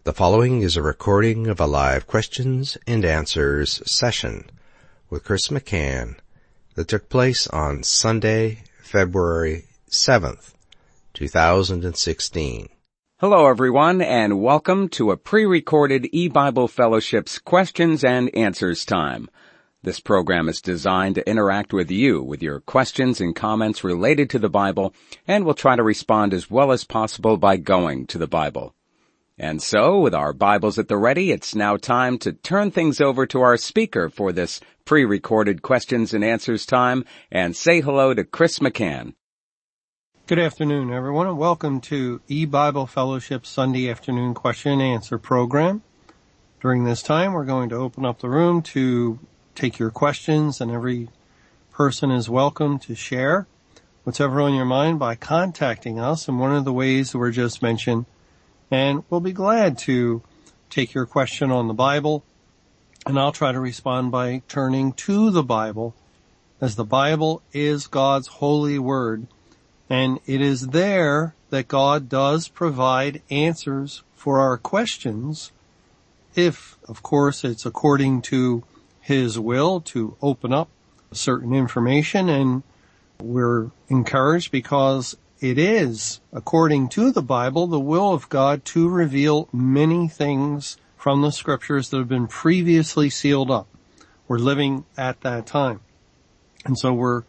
The following is a recording of a live questions and answers session with Chris McCann that took place on Sunday, February 7th, 2016. Hello everyone, and welcome to a pre-recorded eBible Fellowship's questions and answers time. This program is designed to interact with you with your questions and comments related to the Bible, and we'll try to respond as well as possible by going to the Bible. And so, with our Bibles at the ready, it's now time to turn things over to our speaker for this pre-recorded questions and answers time, and say hello to Chris McCann. Good afternoon, everyone, and welcome to eBible Fellowship's Sunday afternoon question and answer program. During this time, we're going to open up the room to take your questions, and every person is welcome to share what's ever on your mind by contacting us in one of the ways that were just mentioned. And we'll be glad to take your question on the Bible, and I'll try to respond by turning to the Bible, as the Bible is God's holy word, and it is there that God does provide answers for our questions, if, of course, it's according to His will to open up certain information, and we're encouraged because it is, according to the Bible, the will of God to reveal many things from the Scriptures that have been previously sealed up. We're living at that time. And so we're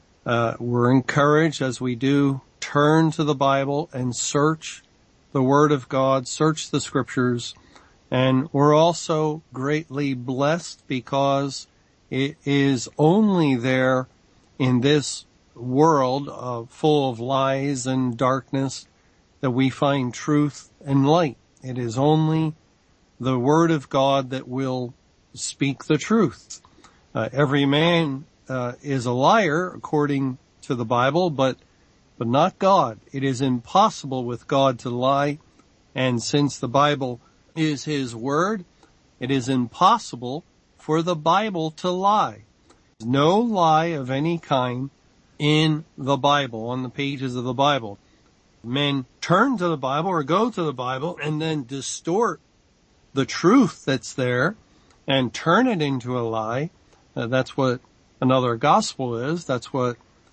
encouraged as we do turn to the Bible and search the Word of God, search the Scriptures, and we're also greatly blessed because it is only there in this world full of lies and darkness that we find truth and light. It is only the Word of God that will speak the truth. Every man is a liar according to the Bible, but not God. It is impossible with God to lie, and since the Bible is His Word, it is impossible for the Bible to lie. No lie of any kind in the Bible, on the pages of the Bible. Men turn to the Bible or go to the Bible and then distort the truth that's there and turn it into a lie. That's what another gospel is. That's what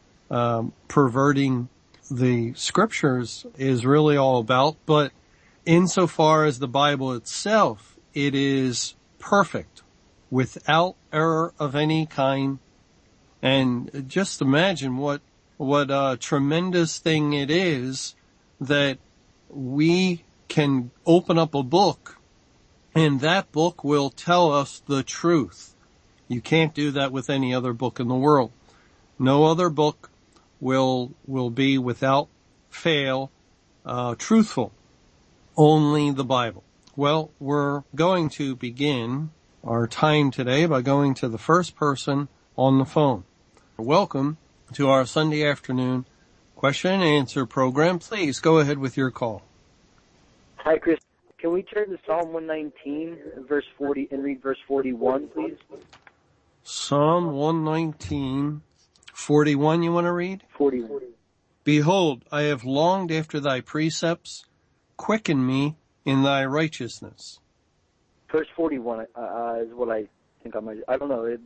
perverting the Scriptures is really all about. But insofar as the Bible itself, it is perfect, without error of any kind. And just imagine what a tremendous thing it is that we can open up a book and that book will tell us the truth. You can't do that with any other book in the world. No other book will be without fail truthful. Only the Bible. Well, we're going to begin our time today by going to the first person on the phone. Welcome to our Sunday afternoon question and answer program. Please go ahead with your call. Hi, Chris. Can we turn to Psalm 119, verse 40, and read verse 41, please? Psalm 119, 41 you want to read? 41. Behold, I have longed after thy precepts. Quicken me in thy righteousness. Verse 41 is what I think I might. I don't know.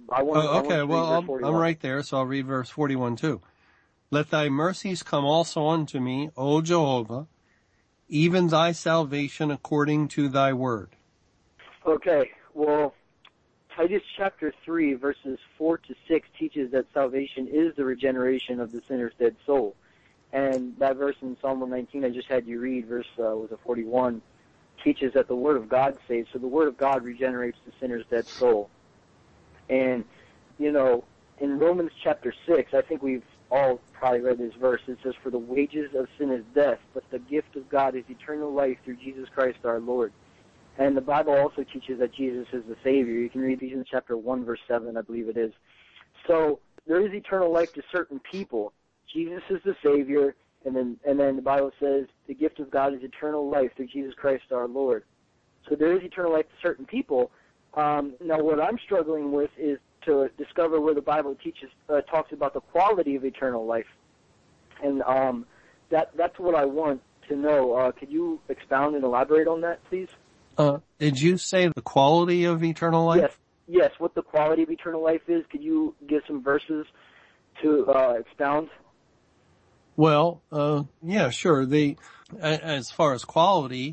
I'm right there, so I'll read verse 41 too. Let thy mercies come also unto me, O Jehovah, even thy salvation according to thy word. Okay, well, Titus chapter 3, verses 4 to 6 teaches that salvation is the regeneration of the sinner's dead soul. And that verse in Psalm 119 I just had you read, verse 41, teaches that the Word of God saves. So the Word of God regenerates the sinner's dead soul. And, you know, in Romans chapter 6, I think we've all probably read this verse. It says, for the wages of sin is death, but the gift of God is eternal life through Jesus Christ our Lord. And the Bible also teaches that Jesus is the Savior. You can read Ephesians chapter 1, verse 7, I believe it is. So there is eternal life to certain people. Jesus is the Savior, and then the Bible says the gift of God is eternal life through Jesus Christ our Lord. So there is eternal life to certain people. Now what I'm struggling with is to discover where the Bible talks about the quality of eternal life. And that's what I want to know. Could you expound and elaborate on that, please? Did you say the quality of eternal life? Yes, what the quality of eternal life is. Could you give some verses to expound? Well, yeah, sure. As far as quality,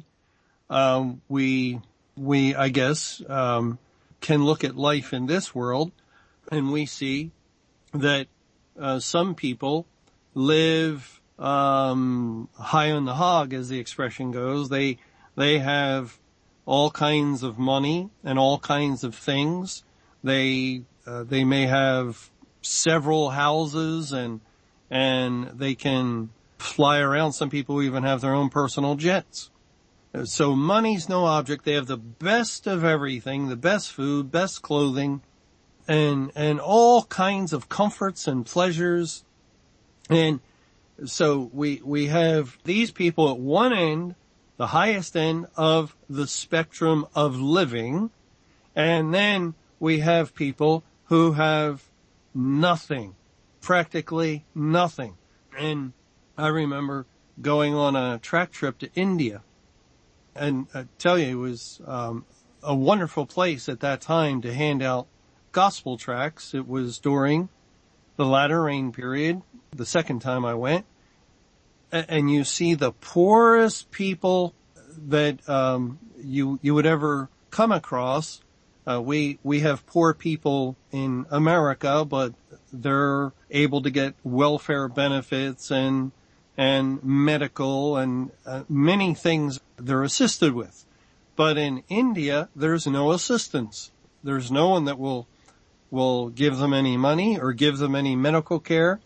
we I guess, can look at life in this world and we see that, some people live, high on the hog, as the expression goes. They have all kinds of money and all kinds of things. They may have several houses and they can fly around. Some people even have their own personal jets. So money's no object. They have the best of everything, the best food, best clothing, and all kinds of comforts and pleasures. And so we have these people at one end, the highest end of the spectrum of living, and then we have people who have nothing, practically nothing. And I remember going on a track trip to India, and I tell you, it was a wonderful place at that time to hand out gospel tracts. It was during the latter rain period, the second time I went, and you see the poorest people that you would ever come across. We have poor people in America, but they're able to get welfare benefits and medical and many things they're assisted with. But in India, there's no assistance. There's no one that will give them any money or give them any medical care.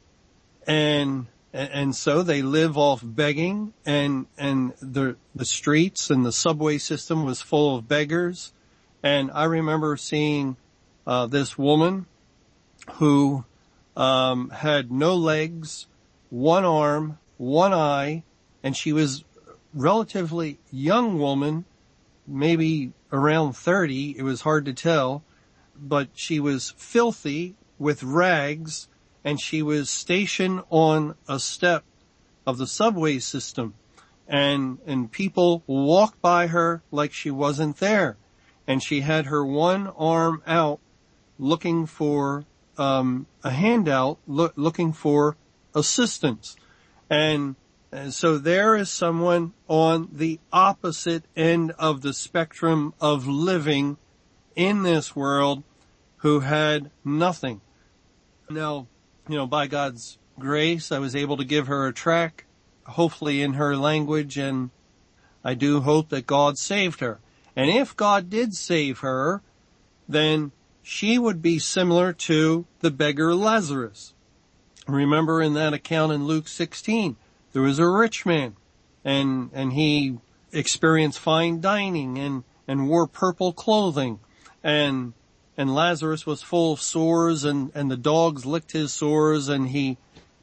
And so they live off begging, and the streets and the subway system was full of beggars. And I remember seeing this woman who had no legs, one arm, one eye, and she was relatively young woman, maybe around 30. It was hard to tell, but she was filthy with rags, and she was stationed on a step of the subway system, and people walked by her like she wasn't there, and she had her one arm out looking for a handout, looking for assistance. And so there is someone on the opposite end of the spectrum of living in this world who had nothing. Now, by God's grace, I was able to give her a tract, hopefully in her language, and I do hope that God saved her. And if God did save her, then she would be similar to the beggar Lazarus. Remember in that account in Luke 16, there was a rich man, and he experienced fine dining and wore purple clothing, and Lazarus was full of sores, and the dogs licked his sores, and he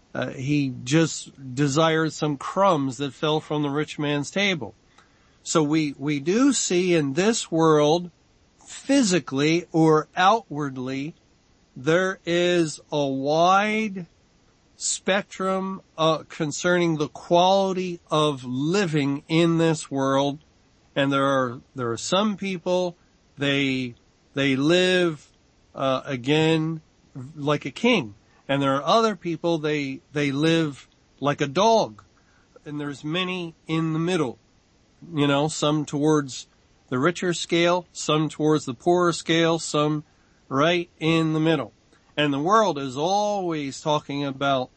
just desired some crumbs that fell from the rich man's table. So we do see in this world, physically or outwardly, there is a wide spectrum concerning the quality of living in this world, and there are some people, they live again like a king, and there are other people they live like a dog, and there's many in the middle. Some towards the richer scale, some towards the poorer scale, some right in the middle. And the world is always talking about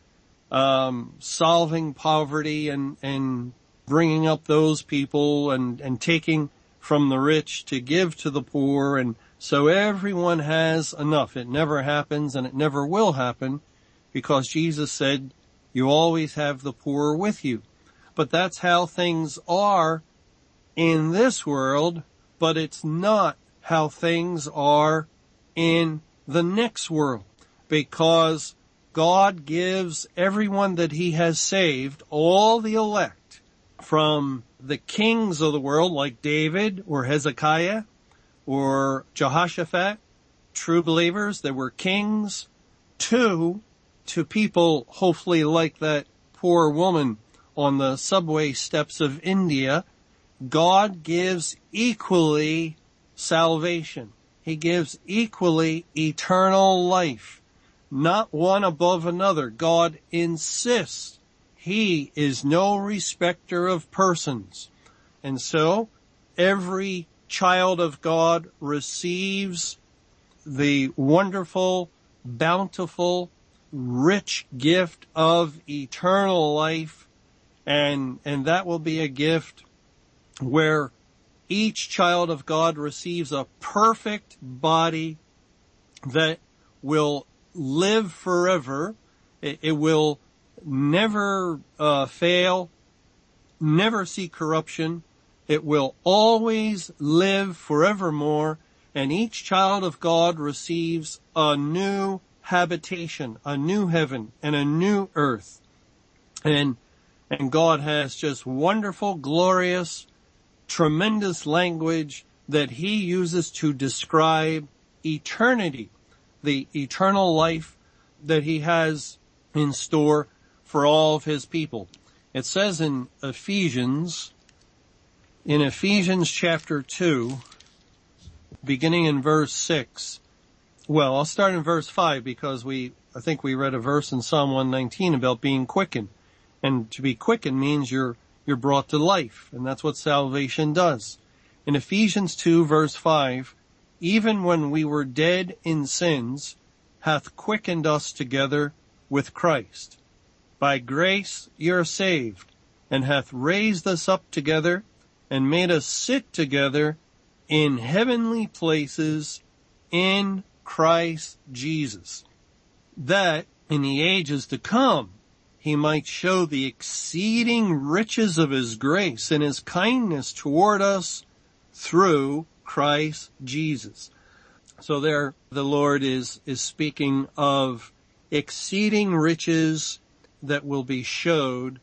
solving poverty and bringing up those people and taking from the rich to give to the poor. And so everyone has enough. It never happens, and it never will happen, because Jesus said, you always have the poor with you. But that's how things are in this world, but it's not how things are in the next world, because God gives everyone that he has saved, all the elect, from the kings of the world like David or Hezekiah or Jehoshaphat, true believers that were kings, to people hopefully like that poor woman on the subway steps of India God gives equally salvation. He gives equally eternal life, not one above another. God insists. He is no respecter of persons. And so every child of God receives the wonderful, bountiful, rich gift of eternal life, and that will be a gift where each child of God receives a perfect body that will live forever. It will never fail, never see corruption. It will always live forevermore, and each child of God receives a new habitation, a new heaven, and a new earth. And God has just wonderful, glorious, tremendous language that he uses to describe eternity, the eternal life that he has in store for all of his people. It says in Ephesians chapter 2, beginning in verse 6, well, I'll start in verse 5 because I think we read a verse in Psalm 119 about being quickened. And to be quickened means you're brought to life, and that's what salvation does. In Ephesians 2 verse 5, even when we were dead in sins, hath quickened us together with Christ. By grace you're saved, and hath raised us up together, and made us sit together in heavenly places in Christ Jesus, that in the ages to come he might show the exceeding riches of his grace and his kindness toward us through Christ Jesus. So there the Lord is speaking of exceeding riches that will be showed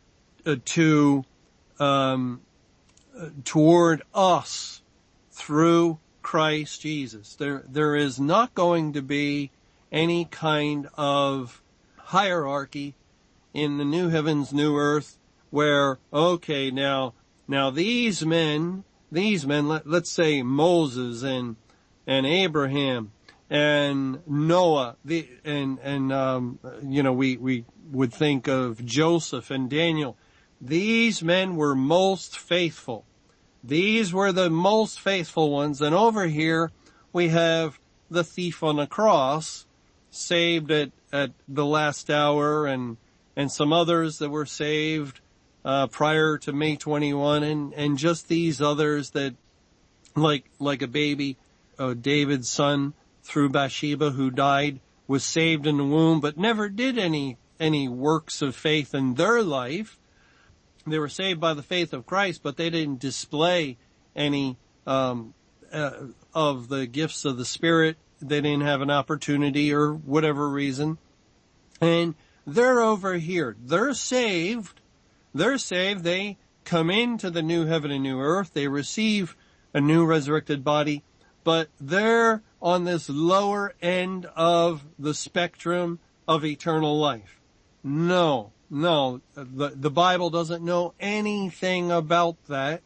toward us through Christ Jesus. There is not going to be any kind of hierarchy in the new heavens, new earth, where, okay, now these men, let's say Moses and Abraham and Noah, we would think of Joseph and Daniel. These men were most faithful. These were the most faithful ones. And over here we have the thief on the cross, saved at the last hour, and some others that were saved prior to May 21, and just these others that, like a baby, David's son through Bathsheba, who died, was saved in the womb, but never did any works of faith in their life. They were saved by the faith of Christ, but they didn't display any of the gifts of the Spirit. They didn't have an opportunity or whatever reason. And they're over here. They're saved. They come into the new heaven and new earth. They receive a new resurrected body, but they're on this lower end of the spectrum of eternal life. No, the Bible doesn't know anything about that,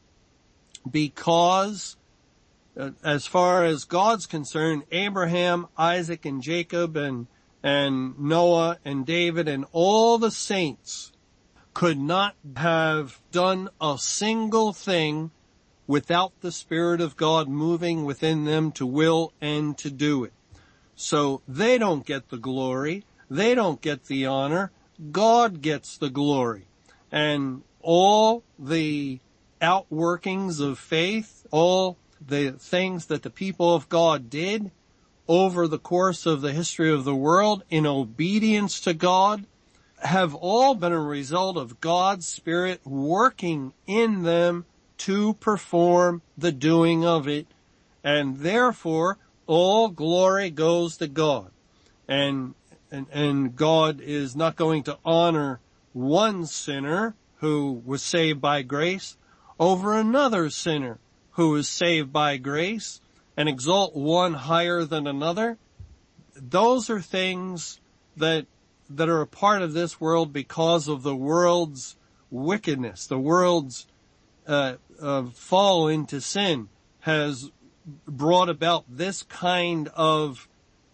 because as far as God's concerned, Abraham, Isaac, and Jacob, and Noah, and David, and all the saints could not have done a single thing without the Spirit of God moving within them to will and to do it. So they don't get the glory. They don't get the honor. God gets the glory. And all the outworkings of faith, all the things that the people of God did over the course of the history of the world in obedience to God, have all been a result of God's Spirit working in them to perform the doing of it. And therefore, all glory goes to God. And God is not going to honor one sinner who was saved by grace over another sinner who is saved by grace, and exalt one higher than another. Those are things that are a part of this world because of the world's wickedness, the world's fall into sin has brought about this kind of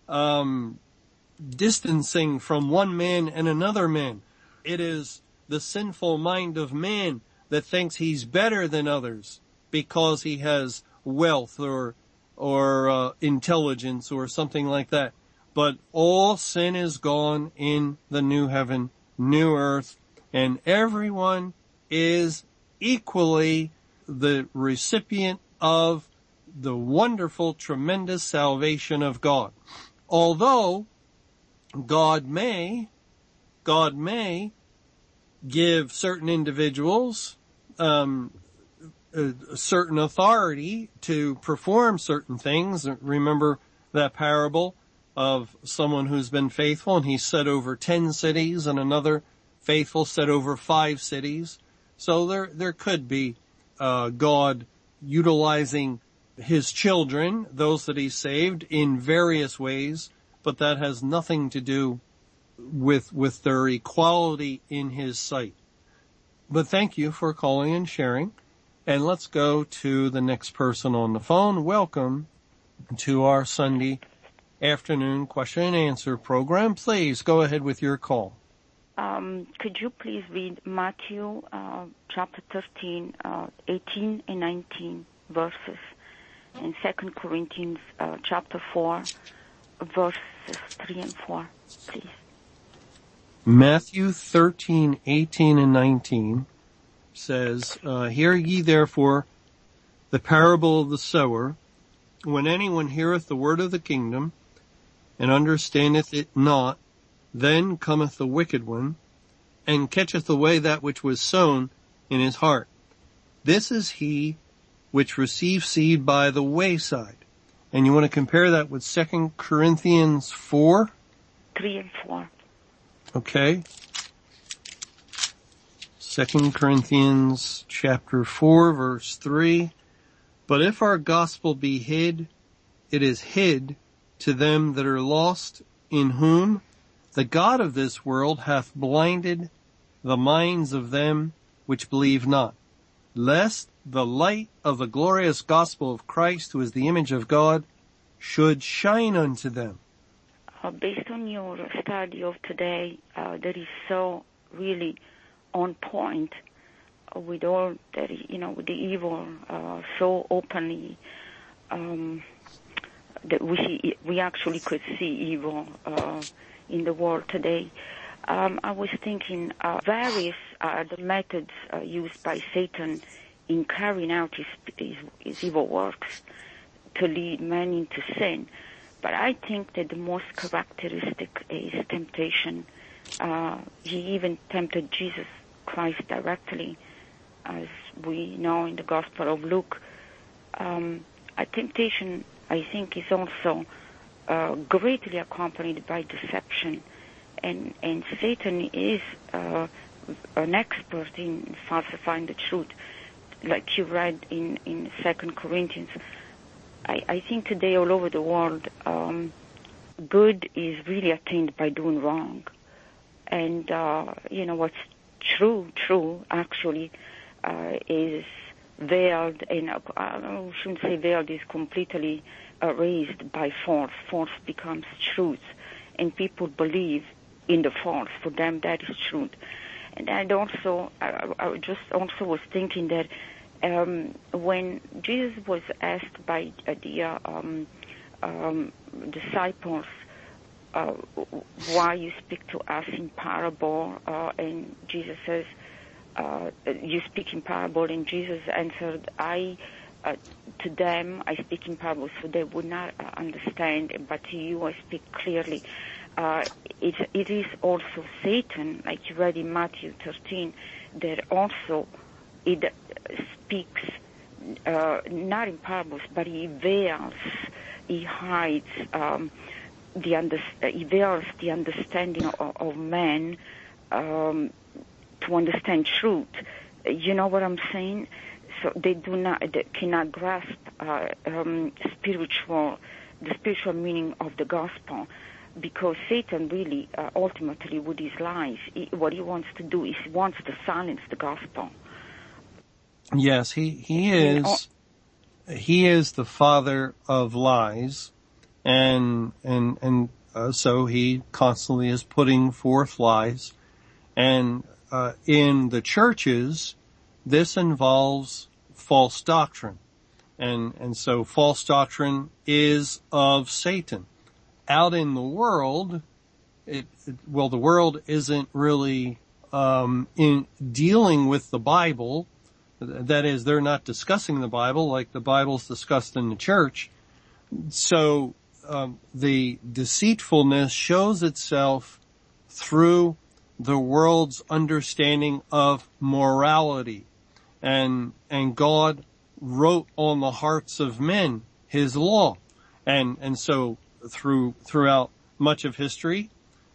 distancing from one man and another man. It is the sinful mind of man that thinks he's better than others because he has wealth or intelligence or something like that. But all sin is gone in the new heaven, new earth, and everyone is equally the recipient of the wonderful, tremendous salvation of God. Although God may give certain individuals a certain authority to perform certain things. Remember that parable of someone who's been faithful and he set over 10 cities and another faithful set over 5 cities. So there could be God utilizing his children, those that he saved, in various ways, but that has nothing to do with their equality in his sight. But thank you for calling and sharing. And let's go to the next person on the phone. Welcome to our Sunday afternoon question and answer program. Please go ahead with your call. Could you please read Matthew chapter 13, 18 and 19 verses, and 2 Corinthians chapter 4, verses 3 and 4, please? Matthew 13, 18 and 19 says, Hear ye therefore the parable of the sower. When anyone heareth the word of the kingdom, and understandeth it not, then cometh the wicked one, and catcheth away that which was sown in his heart. This is he which receives seed by the wayside. And you want to compare that with 2 Corinthians 4? 3 and 4. Okay. 2 Corinthians chapter 4, verse 3. But if our gospel be hid, it is hid to them that are lost, in whom the God of this world hath blinded the minds of them which believe not, lest the light of the glorious gospel of Christ, who is the image of God, should shine unto them. Based on your study of today, that is so really on point with all that, with the evil so openly, that we actually could see evil in the world today. I was thinking various are the methods used by Satan in carrying out his evil works to lead men into sin. But I think that the most characteristic is temptation. He even tempted Jesus Christ directly, as we know in the Gospel of Luke. A temptation, I think, is also greatly accompanied by deception. And Satan is an expert in falsifying the truth. Like you read in 2 Corinthians, I think today all over the world, good is really attained by doing wrong. And, what's true, actually, is veiled, and I shouldn't say veiled, is completely erased by false. False becomes truth, and people believe in the false. For them, that is truth. And I just also was thinking that when Jesus was asked by the disciples, why you speak to us in parable, and Jesus says, you speak in parable, and Jesus answered, to them I speak in parables, so they would not understand, but to you I speak clearly. It is also Satan, like you read in Matthew 13, that also it speaks not in parables, but he veils, he hides, he veils the understanding of man to understand truth. You know what I'm saying? So they cannot grasp the spiritual meaning of the gospel, because Satan really, ultimately, with his lies, what he wants to do is he wants to silence the gospel. Yes, he is the father of lies, and so he constantly is putting forth lies. And in the churches, this involves false doctrine. And so false doctrine is of Satan. Out in the world, the world isn't really in dealing with the Bible. That is, they're not discussing the Bible like the Bible's discussed in the church. So the deceitfulness shows itself through the world's understanding of morality. And God wrote on the hearts of men his law. And so throughout much of history,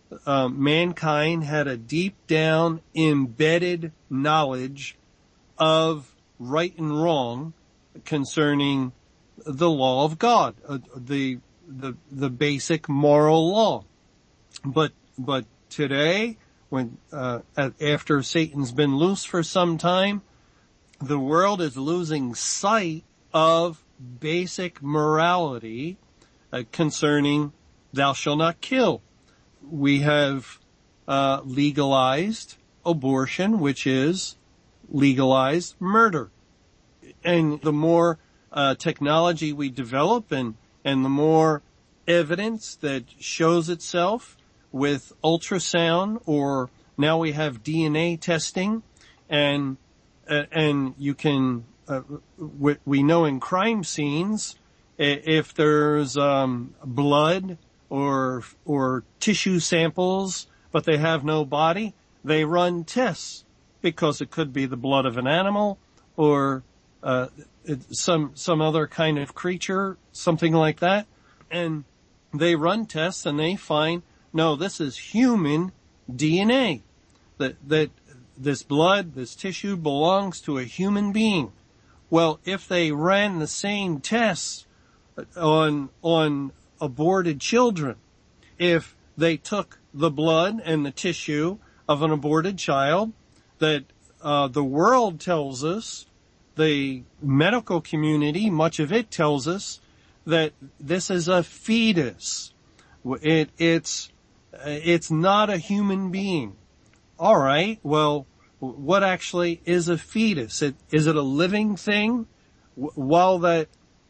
mankind had a deep down embedded knowledge of right and wrong concerning the law of God, the basic moral law. But today, when after Satan's been loose for some time, the world is losing sight of basic morality concerning thou shalt not kill. We have legalized abortion, which is legalized murder. And the more technology we develop and the more evidence that shows itself with ultrasound, or now we have DNA testing, and you can we know in crime scenes if there's blood or tissue samples but they have no body, they run tests because it could be the blood of an animal or some other kind of creature, something like that, and they run tests and they find, no, this is human DNA, that this blood, this tissue belongs to a human being. Well, if they ran the same tests on aborted children, if they took the blood and the tissue of an aborted child, that the world tells us, the medical community, much of it tells us that this is a fetus. It's not a human being. All right. Well, what actually is a fetus? Is it a living thing? While that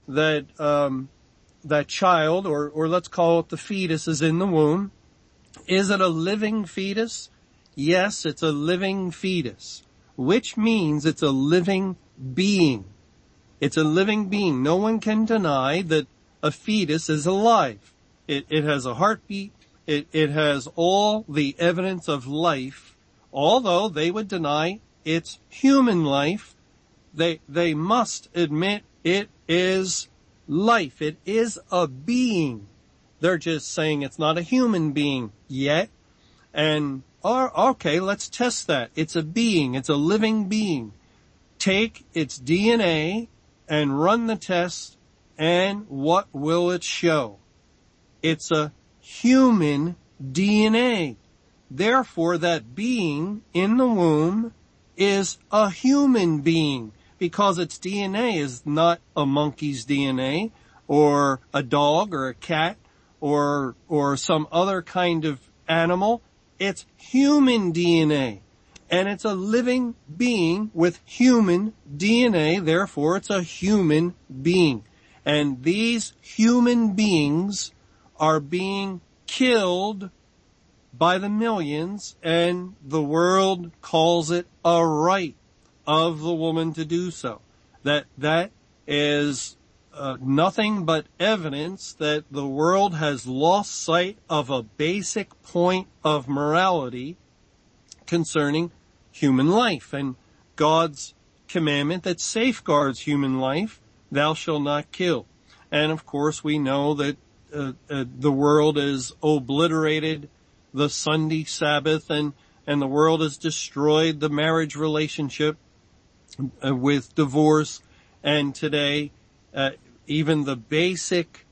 child, or let's call it the fetus, is in the womb, is it a living fetus? Yes, it's a living fetus, which means it's a living being. It's a living being. No one can deny that a fetus is alive. It has a heartbeat. It has all the evidence of life. Although they would deny its human life, they must admit it is life. It is a being. They're just saying it's not a human being yet. And, okay, let's test that. It's a being. It's a living being. Take its DNA and run the test, and what will it show? It's a human DNA. Therefore, that being in the womb is a human being, because its DNA is not a monkey's DNA or a dog or a cat or some other kind of animal. It's human DNA. And it's a living being with human DNA, therefore it's a human being. And these human beings are being killed by the millions, and the world calls it a right of the woman to do so. That is nothing but evidence that the world has lost sight of a basic point of morality concerning human life and God's commandment that safeguards human life, thou shalt not kill. And of course we know that the world has obliterated the Sunday Sabbath, and the world has destroyed the marriage relationship with divorce. And today, even the basic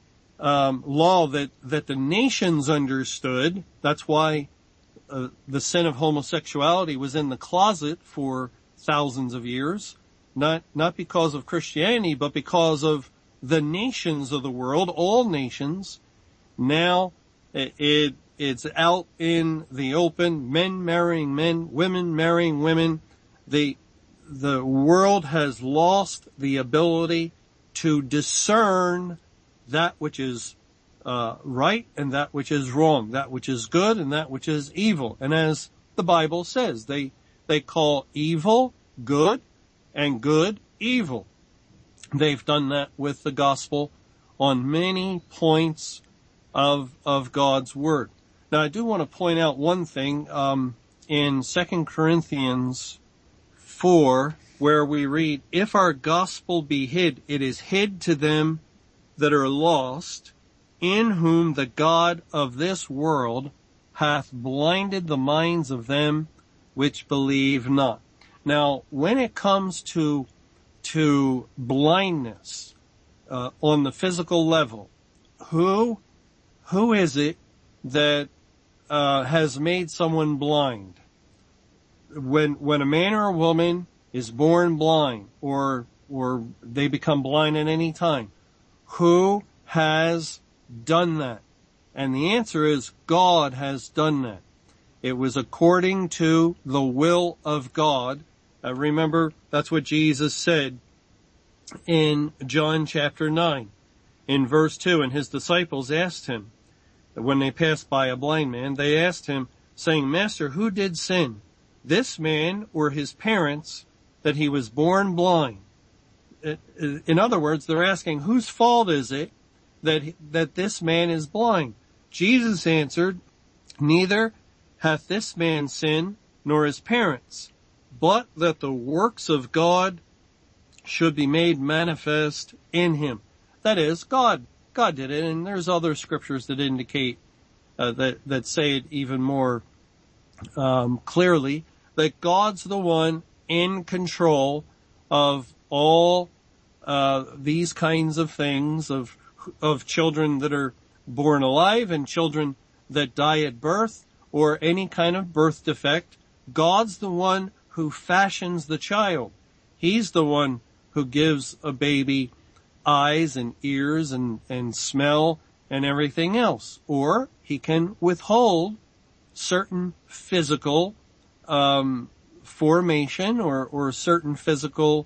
law that the nations understood, that's why the sin of homosexuality was in the closet for thousands of years. not because of Christianity, but because of the nations of the world, all nations. Now it's out in the open, men marrying men, women marrying women. The world has lost the ability to discern that which is right and that which is wrong, that which is good and that which is evil. And as the Bible says, they call evil good and good evil. They've done that with the gospel on many points of God's word. Now I do want to point out one thing, in 2 Corinthians 4, where we read, if our gospel be hid, it is hid to them that are lost, in whom the God of this world hath blinded the minds of them which believe not. Now, when it comes to blindness, on the physical level, who is it that, has made someone blind? When a man or a woman is born blind, or they become blind at any time, who has done that? And the answer is God has done that. It was according to the will of God. Remember, that's what Jesus said in John chapter 9. In verse 2, and his disciples asked him, when they passed by a blind man, they asked him, saying, Master, who did sin, this man or his parents, that he was born blind? In other words, they're asking, whose fault is it that this man is blind? Jesus answered, neither hath this man sinned, nor his parents, but that the works of God should be made manifest in him. That is, God did it, and there's other scriptures that indicate, that say it even more, clearly, that God's the one in control of all, these kinds of things, of children that are born alive and children that die at birth, or any kind of birth defect. God's the one who fashions the child. He's the one who gives a baby eyes and ears and smell and everything else. Or he can withhold certain physical formation or certain physical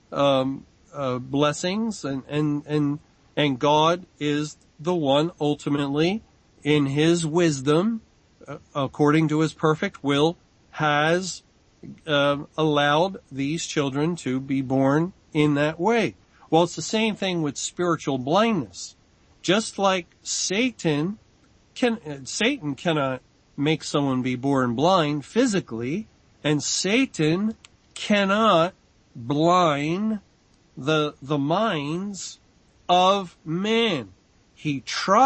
blessings, and God is the one ultimately, in his wisdom, according to his perfect will, has allowed these children to be born in that way. Well, it's the same thing with spiritual blindness. Just like Satan cannot make someone be born blind physically, and Satan cannot blind the minds of man. He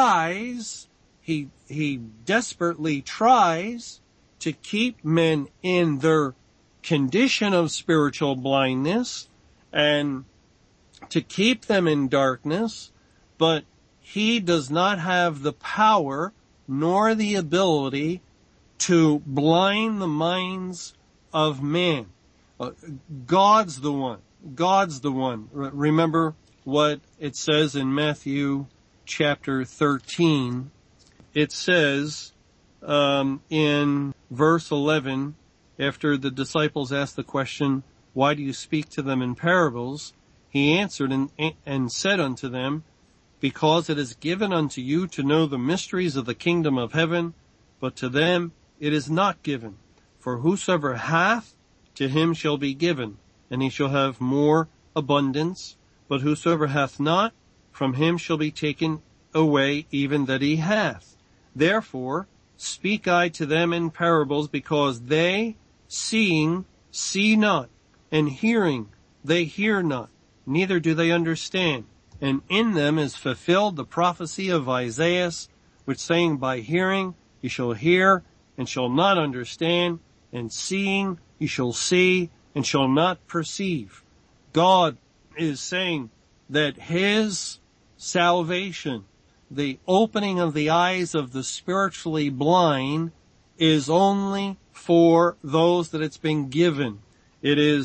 desperately tries to keep men in their condition of spiritual blindness and to keep them in darkness, but he does not have the power nor the ability to blind the minds of man. God's the one. Remember what it says in Matthew chapter 13. It says, in verse 11, after the disciples asked the question, why do you speak to them in parables? He answered and said unto them, because it is given unto you to know the mysteries of the kingdom of heaven, but to them it is not given. For whosoever hath, to him shall be given, and he shall have more abundance. But whosoever hath not, from him shall be taken away even that he hath. Therefore speak I to them in parables, because they, seeing, see not, and hearing, they hear not, neither do they understand. And in them is fulfilled the prophecy of Isaiah, which saying, by hearing ye shall hear, and shall not understand, and seeing ye shall see, and shall not perceive. God is saying that his salvation, the opening of the eyes of the spiritually blind, is only for those that it's been given. It is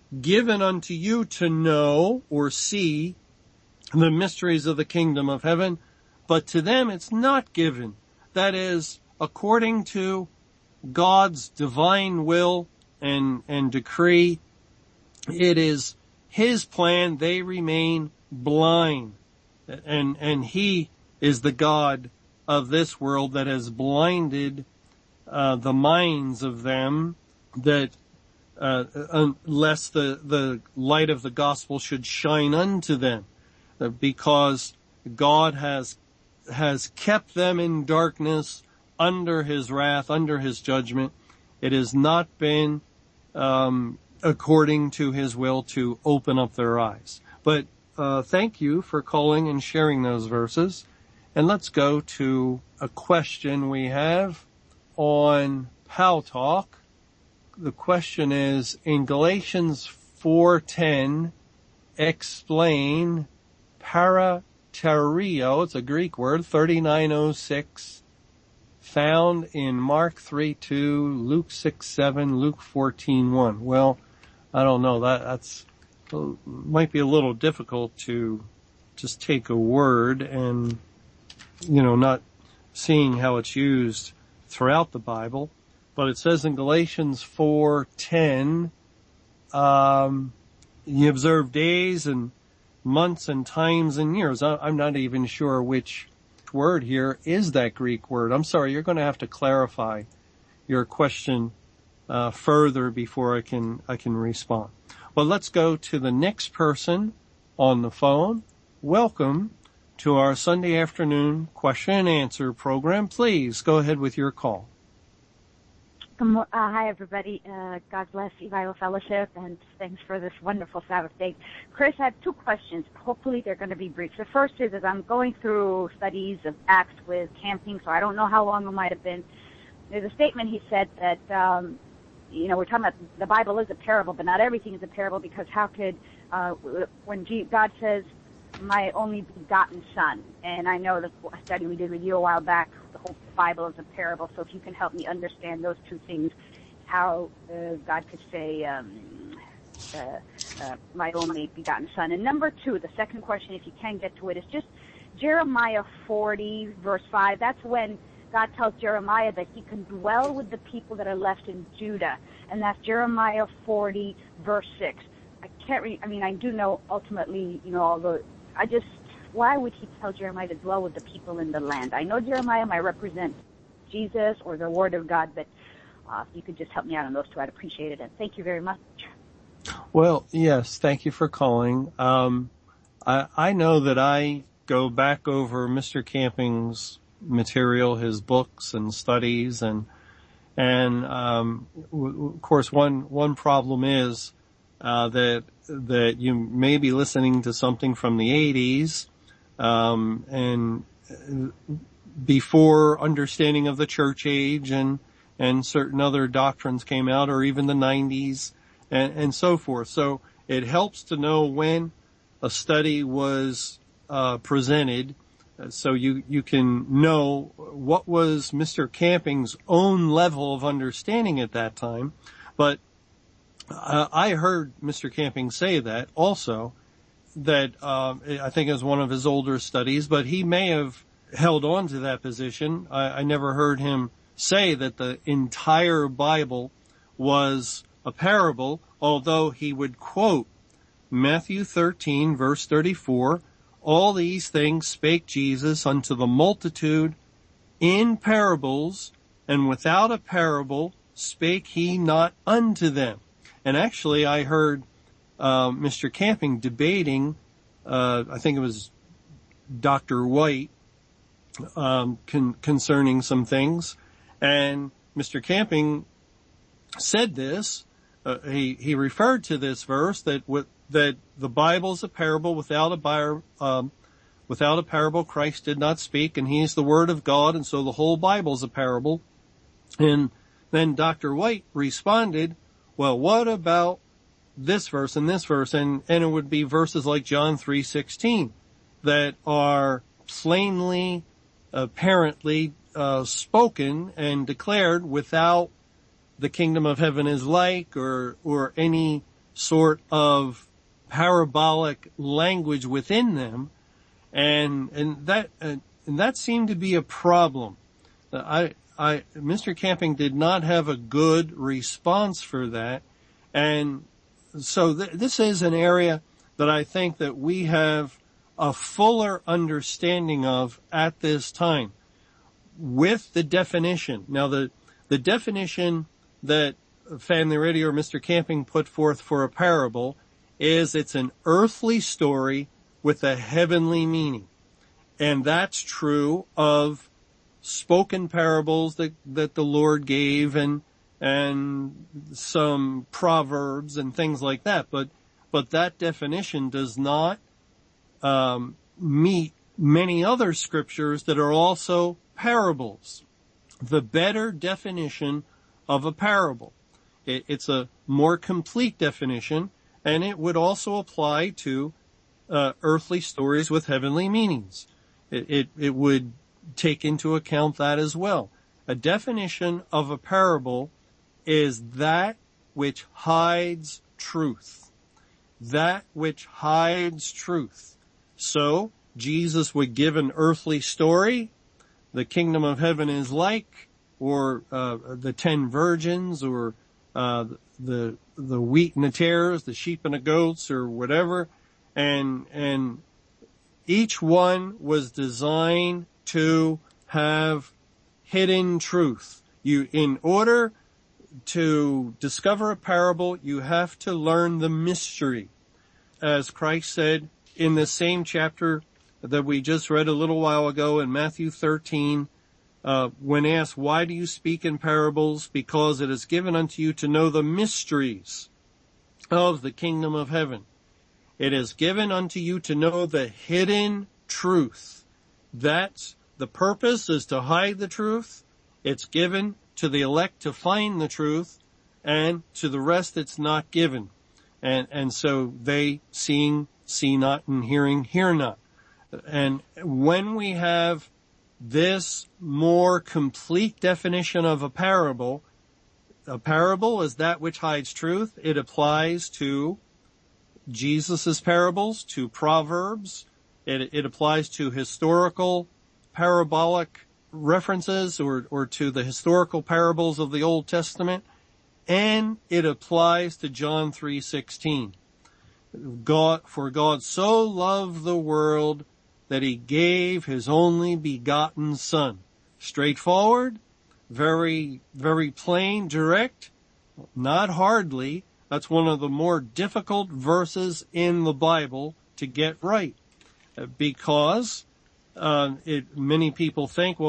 given unto you to know or see the mysteries of the kingdom of heaven, but to them it's not given. That is, according to God's divine will and decree, it is His plan. They remain blind. And He is the God of this world that has blinded the minds of them, that unless the light of the gospel should shine unto them, because God has kept them in darkness under His wrath, under His judgment. It has not been according to His will to open up their eyes. But thank you for calling and sharing those verses. And let's go to a question we have on Pal Talk. The question is, in Galatians 4:10, explain paraterio, it's a Greek word, 3906, found in Mark 3:2, Luke 6:7, Luke 14:1. Well, I don't know, that's might be a little difficult to just take a word and, not seeing how it's used throughout the Bible. But it says in Galatians 4:10, ye observe days and months and times and years. I'm not even sure which word here is that Greek word. I'm sorry, you're going to have to clarify your question further before I can respond. Well, let's go to the next person on the phone. Welcome to our Sunday afternoon question and answer program. Please go ahead with your call. Hi, everybody. God bless Bible Fellowship, and thanks for this wonderful Sabbath day. Chris, I have two questions. Hopefully they're going to be brief. The first is, as I'm going through studies of Acts with camping, so I don't know how long it might have been. There's a statement he said that, we're talking about the Bible is a parable, but not everything is a parable, because how could, when God says, my only begotten son, and I know the study we did with you a while back, the whole Bible is a parable, so if you can help me understand those two things, how God could say, my only begotten son. And number two, the second question, if you can get to it, is just Jeremiah 40, verse 5. That's when God tells Jeremiah that He can dwell with the people that are left in Judah, and that's Jeremiah 40, verse 6. I do know ultimately, why would He tell Jeremiah to dwell with the people in the land? I know Jeremiah might represent Jesus or the Word of God, but if you could just help me out on those two, I'd appreciate it. And thank you very much. Well, yes, thank you for calling. I know that I go back over Mr. Camping's material, his books and studies, and of course one problem is that you may be listening to something from the 80s, and before understanding of the church age and certain other doctrines came out, or even the 90s and so forth. So it helps to know when a study was presented, so you can know what was Mr. Camping's own level of understanding at that time. But I heard Mr. Camping say that also, that I think it was one of his older studies, but he may have held on to that position. I never heard him say that the entire Bible was a parable, although he would quote Matthew 13, verse 34, all these things spake Jesus unto the multitude in parables, and without a parable spake he not unto them. And actually, I heard Mr. Camping debating, I think it was Dr. White, concerning some things. And Mr. Camping said this. He referred to this verse that the Bible is a parable. Without a parable, Christ did not speak, and He is the Word of God, and so the whole Bible is a parable. And then Dr. White responded, well, what about this verse and this verse? And it would be verses like John 3:16 that are plainly, apparently, spoken and declared without the kingdom of heaven is like, or any sort of parabolic language within them, and that seemed to be a problem. Mr. Camping did not have a good response for that, and so this is an area that I think that we have a fuller understanding of at this time with the definition. Now, the definition that Family Radio or Mr. Camping put forth for a parable is it's an earthly story with a heavenly meaning. And that's true of spoken parables that the Lord gave and some proverbs and things like that. But that definition does not meet many other scriptures that are also parables. The better definition of a parable. It's a more complete definition, and it would also apply to earthly stories with heavenly meanings. It would take into account that as well. A definition of a parable is that which hides truth. That which hides truth. So, Jesus would give an earthly story, the kingdom of heaven is like, or the 10 virgins, or the wheat and the tares, the sheep and the goats, or whatever, and each one was designed to have hidden truth. In order to discover a parable, you have to learn the mystery. As Christ said in the same chapter that we just read a little while ago in Matthew 13, when asked, why do you speak in parables? Because it is given unto you to know the mysteries of the kingdom of heaven. It is given unto you to know the hidden truth. That's the purpose, is to hide the truth. It's given to the elect to find the truth, and to the rest it's not given. And so they see not, and hear not. And when we have this more complete definition of a parable is that which hides truth. It applies to Jesus' parables, to Proverbs. It applies to historical parabolic references or to the historical parables of the Old Testament. And it applies to John 3:16. For God so loved the world that he gave his only begotten Son. Straightforward, very, very plain, direct, not hardly. That's one of the more difficult verses in the Bible to get right. Because many people think,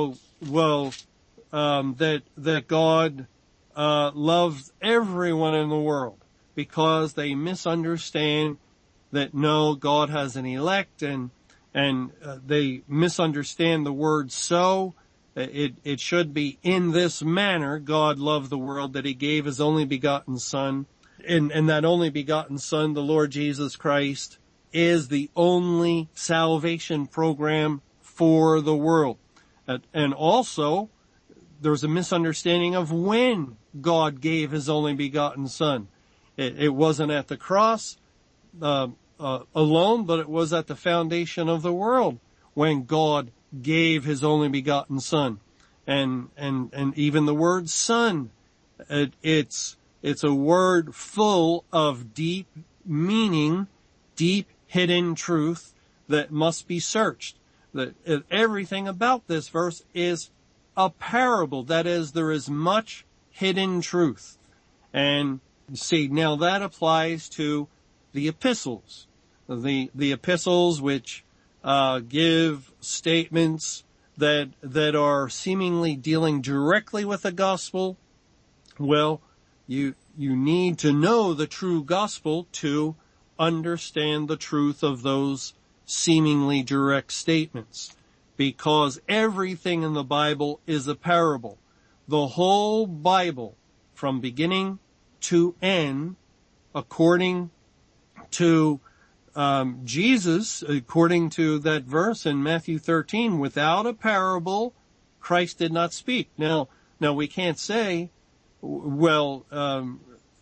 that God loves everyone in the world, because they misunderstand that no, God has an elect, and they misunderstand the word so. It should be in this manner, God loved the world that he gave his only begotten Son. And that only begotten Son, the Lord Jesus Christ, is the only salvation program for the world. And also, there's a misunderstanding of when God gave his only begotten Son. It wasn't at the cross alone, but it was at the foundation of the world when God gave his only begotten Son. And even the word Son, it's a word full of deep meaning, deep hidden truth that must be searched. That everything about this verse is a parable. That is, there is much hidden truth. And see, now that applies to the epistles. The epistles which give statements that are seemingly dealing directly with the gospel. Well, you need to know the true gospel to understand the truth of those seemingly direct statements, because everything in the Bible is a parable. The whole Bible, from beginning to end, according to Jesus, according to that verse in Matthew 13, without a parable, Christ did not speak. Now we can't say,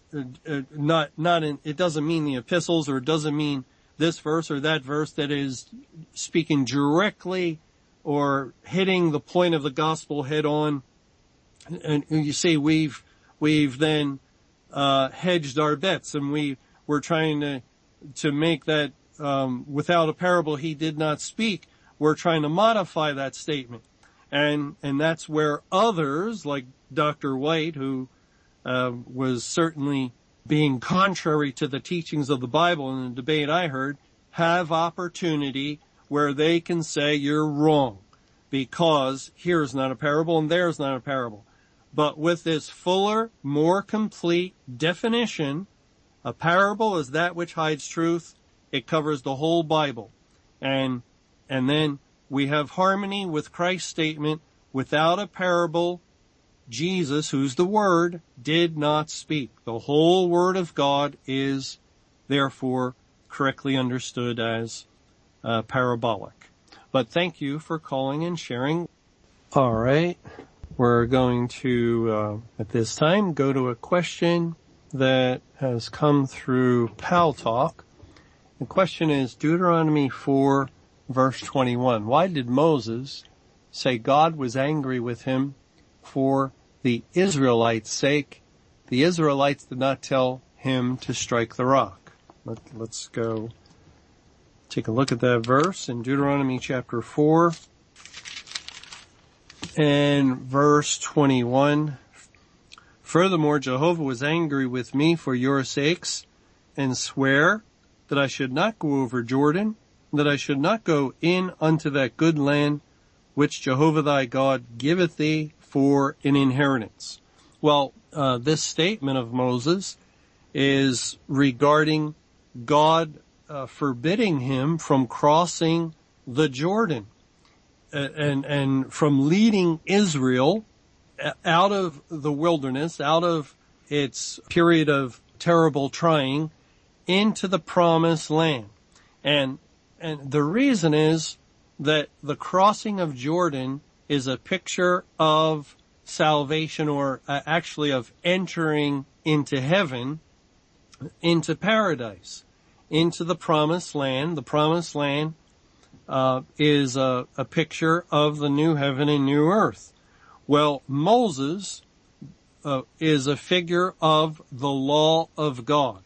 it doesn't mean the epistles, or it doesn't mean this verse or that verse that is speaking directly or hitting the point of the gospel head on. And you see, we've then hedged our bets, and we're trying to make that without a parable he did not speak. We're trying to modify that statement, and that's where others like Dr. White, who was certainly being contrary to the teachings of the Bible in the debate I heard, have opportunity where they can say you're wrong because here's not a parable and there's not a parable. But with this fuller, more complete definition, a parable is that which hides truth. It covers the whole Bible. And then we have harmony with Christ's statement, without a parable, Jesus, who's the Word, did not speak. The whole Word of God is therefore correctly understood as parabolic. But thank you for calling and sharing. All right. We're going to, at this time, go to a question that has come through Pal Talk. The question is Deuteronomy 4, verse 21. Why did Moses say God was angry with him for the Israelites' sake? The Israelites did not tell him to strike the rock. Let's go take a look at that verse in Deuteronomy chapter 4 and verse 21. Furthermore, Jehovah was angry with me for your sakes, and swear that I should not go over Jordan, that I should not go in unto that good land which Jehovah thy God giveth thee for an inheritance. Well, this statement of Moses is regarding God forbidding him from crossing the Jordan and from leading Israel out of the wilderness, out of its period of terrible trying, into the promised land. And the reason is that the crossing of Jordan is a picture of salvation, or actually of entering into heaven, into paradise, into the promised land. The promised land is a picture of the new heaven and new earth. Well, Moses is a figure of the law of God.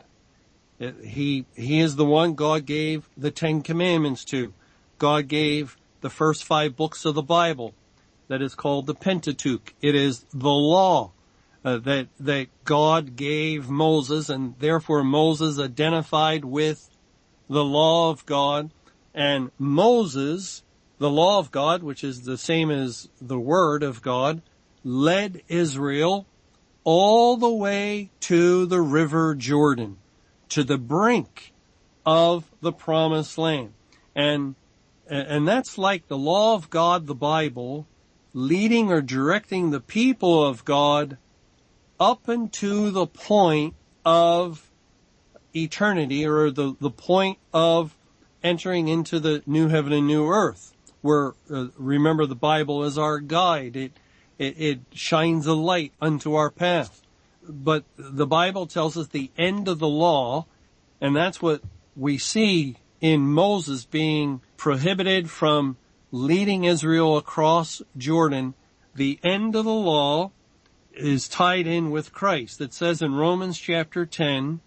He is the one God gave the 10 Commandments to. God gave the first 5 books of the Bible. That is called the Pentateuch. It is the law that God gave Moses, and therefore Moses identified with the law of God. And Moses, the law of God, which is the same as the Word of God, led Israel all the way to the river Jordan, to the brink of the promised land. And that's like the law of God, the Bible, leading or directing the people of God up into the point of eternity, or the point of entering into the new heaven and new earth, where, remember, the Bible is our guide. It shines a light unto our path. But the Bible tells us the end of the law, and that's what we see in Moses being prohibited from leading Israel across Jordan. The end of the law is tied in with Christ. It says in Romans chapter 10,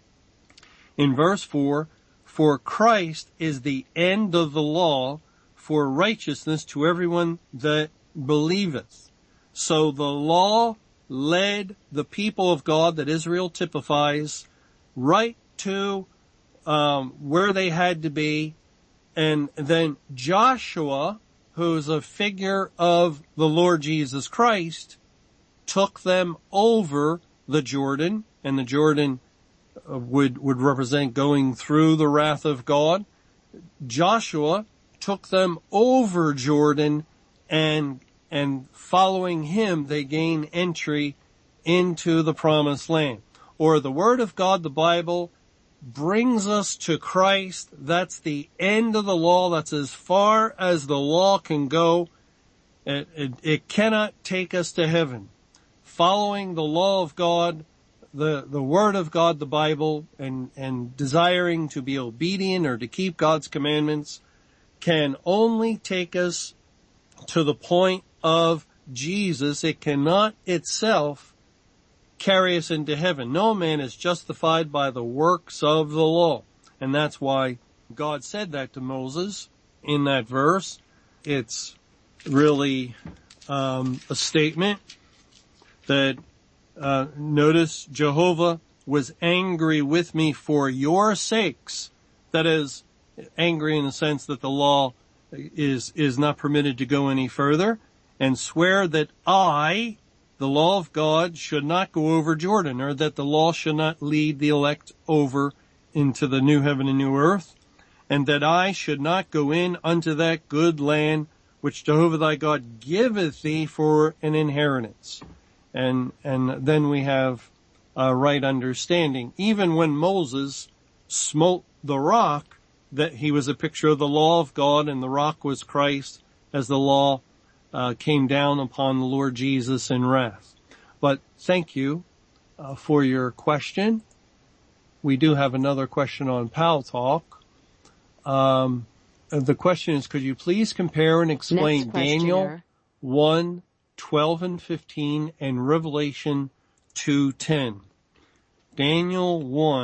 in verse 4, for Christ is the end of the law for righteousness to everyone that believeth. So the law led the people of God that Israel typifies right to where they had to be. And then Joshua, who's a figure of the Lord Jesus Christ, took them over the Jordan, and the Jordan would represent going through the wrath of God. Joshua took them over Jordan, and following him, they gain entry into the promised land. Or the Word of God, the Bible, brings us to Christ. That's the end of the law. That's as far as the law can go. It cannot take us to heaven. Following the law of God the Word of God, the Bible, and desiring to be obedient or to keep God's commandments can only take us to the point of Jesus. It cannot itself carry us into heaven. No man is justified by the works of the law. And that's why God said that to Moses in that verse. It's really a statement that notice Jehovah was angry with me for your sakes. That is, angry in the sense that the law is not permitted to go any further, and swear that I, the law of God, should not go over Jordan, or that the law should not lead the elect over into the new heaven and new earth, and that I should not go in unto that good land which Jehovah thy God giveth thee for an inheritance. And then we have a right understanding. Even when Moses smote the rock, that he was a picture of the law of God, and the rock was Christ as the law came down upon the Lord Jesus in wrath. But thank you for your question. We do have another question on Pal Talk. The question is, could you please compare and explain Daniel 1:12 and 15 and Revelation 2:10? Daniel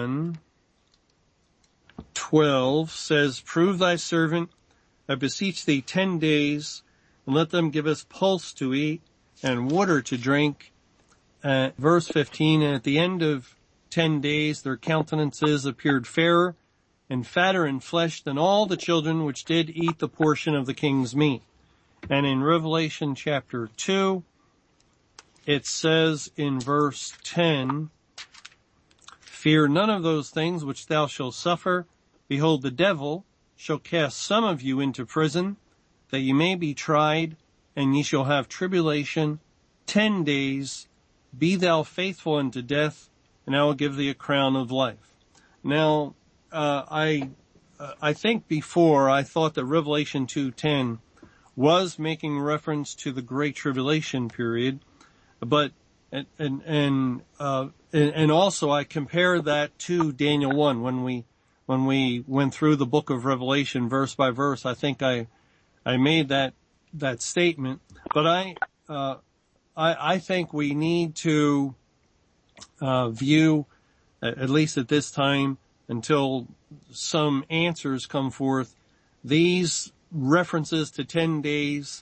1:12 says, prove thy servant, I beseech thee 10 days, and let them give us pulse to eat and water to drink. Verse 15, and at the end of 10 days their countenances appeared fairer and fatter in flesh than all the children which did eat the portion of the king's meat. And in Revelation chapter 2, it says in verse 10, fear none of those things which thou shalt suffer. Behold, the devil shall cast some of you into prison, that ye may be tried, and ye shall have tribulation 10 days. Be thou faithful unto death, and I will give thee a crown of life. Now, I think before I thought that Revelation 2:10 was making reference to the Great Tribulation period, but and also I compare that to Daniel 1 when we went through the book of Revelation verse by verse. I think I made that statement, but I think we need to view, at least at this time, until some answers come forth, these references to 10 days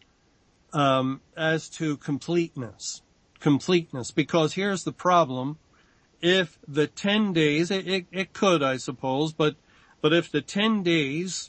as to completeness, because here's the problem. If the 10 days, it could, I suppose, but if the 10 days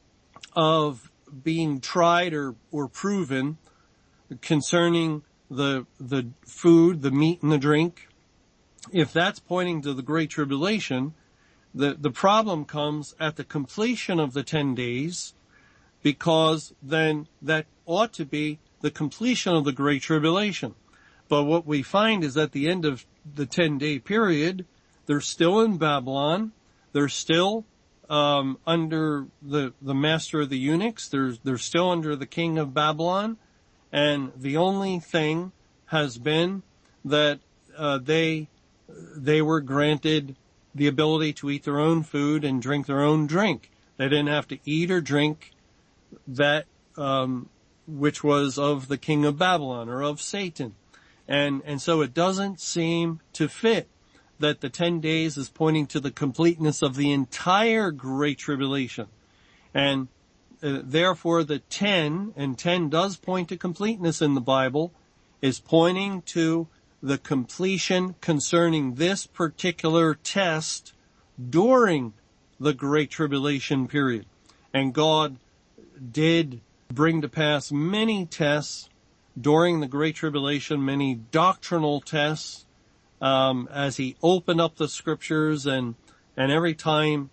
of being tried or proven concerning the food, the meat and the drink, if that's pointing to the Great Tribulation, the problem comes at the completion of the 10 days, because then that ought to be the completion of the Great Tribulation. But what we find is at the end of the 10-day period, they're still in Babylon. They're still under the master of the eunuchs. They're still under the king of Babylon. And the only thing has been that they were granted the ability to eat their own food and drink their own drink. They didn't have to eat or drink that which was of the king of Babylon or of Satan. And so it doesn't seem to fit that the 10 days is pointing to the completeness of the entire Great Tribulation. And therefore the 10, and 10 does point to completeness in the Bible, is pointing to the completion concerning this particular test during the Great Tribulation period. And God did bring to pass many tests during the Great Tribulation, many doctrinal tests, as he opened up the scriptures, and every time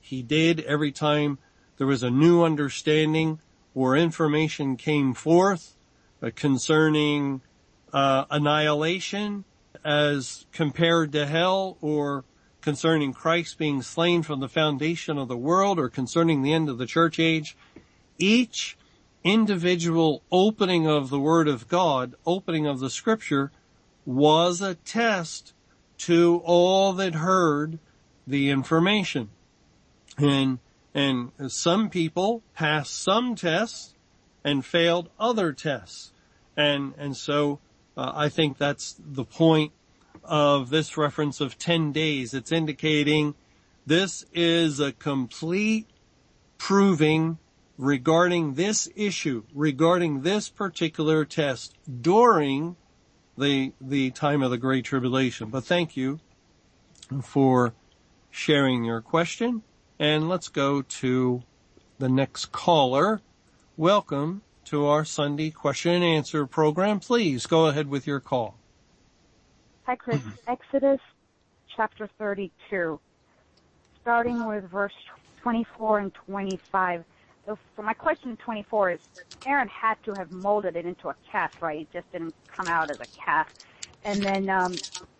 there was a new understanding or information came forth concerning annihilation as compared to hell, or concerning Christ being slain from the foundation of the world, or concerning the end of the church age, each individual opening of the Word of God, opening of the Scripture, was a test to all that heard the information. And some people passed some tests and failed other tests. And so I think that's the point of this reference of 10 days. It's indicating this is a complete proving regarding this issue, regarding this particular test during the time of the Great Tribulation. But thank you for sharing your question. And let's go to the next caller. Welcome to our Sunday question and answer program. Please go ahead with your call. Hi, Chris. Exodus chapter 32, starting with verse 24 and 25. So my question 24 is, Aaron had to have molded it into a calf, right? It just didn't come out as a calf. And then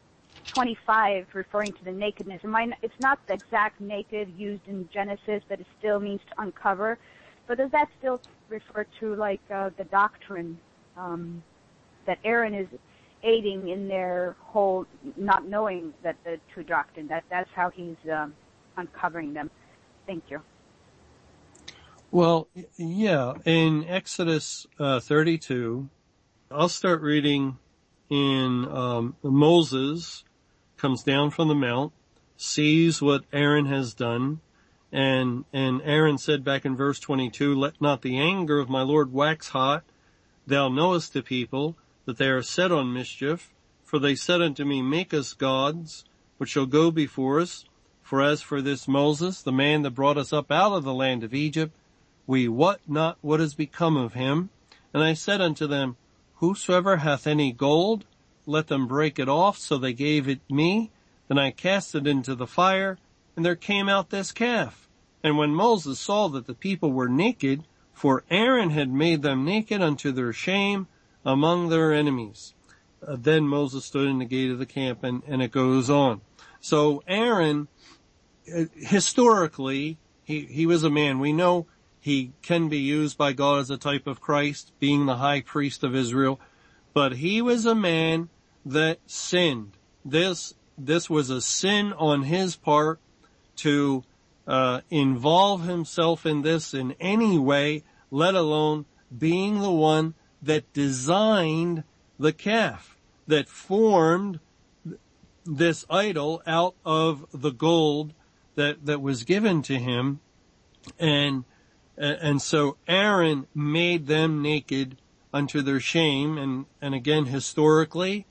25, referring to the nakedness. It's not the exact naked used in Genesis, but it still means to uncover. But does that still refer to like the doctrine that Aaron is aiding in their whole not knowing that the true doctrine? That's how he's uncovering them. Thank you. Well, yeah, in Exodus 32, I'll start reading in Moses comes down from the mount, sees what Aaron has done, and Aaron said back in verse 22, "Let not the anger of my Lord wax hot. Thou knowest the people, that they are set on mischief. For they said unto me, Make us gods, which shall go before us. For as for this Moses, the man that brought us up out of the land of Egypt, we wot not what is become of him. And I said unto them, Whosoever hath any gold, let them break it off. So they gave it me. Then I cast it into the fire, and there came out this calf. And when Moses saw that the people were naked, for Aaron had made them naked unto their shame among their enemies. Then Moses stood in the gate of the camp, and it goes on. So Aaron, historically, he was a man. We know he can be used by God as a type of Christ, being the high priest of Israel. But he was a man that sinned. This was a sin on his part to involve himself in this in any way, let alone being the one that designed the calf, that formed this idol out of the gold that was given to him. And so Aaron made them naked unto their shame. And again, historically,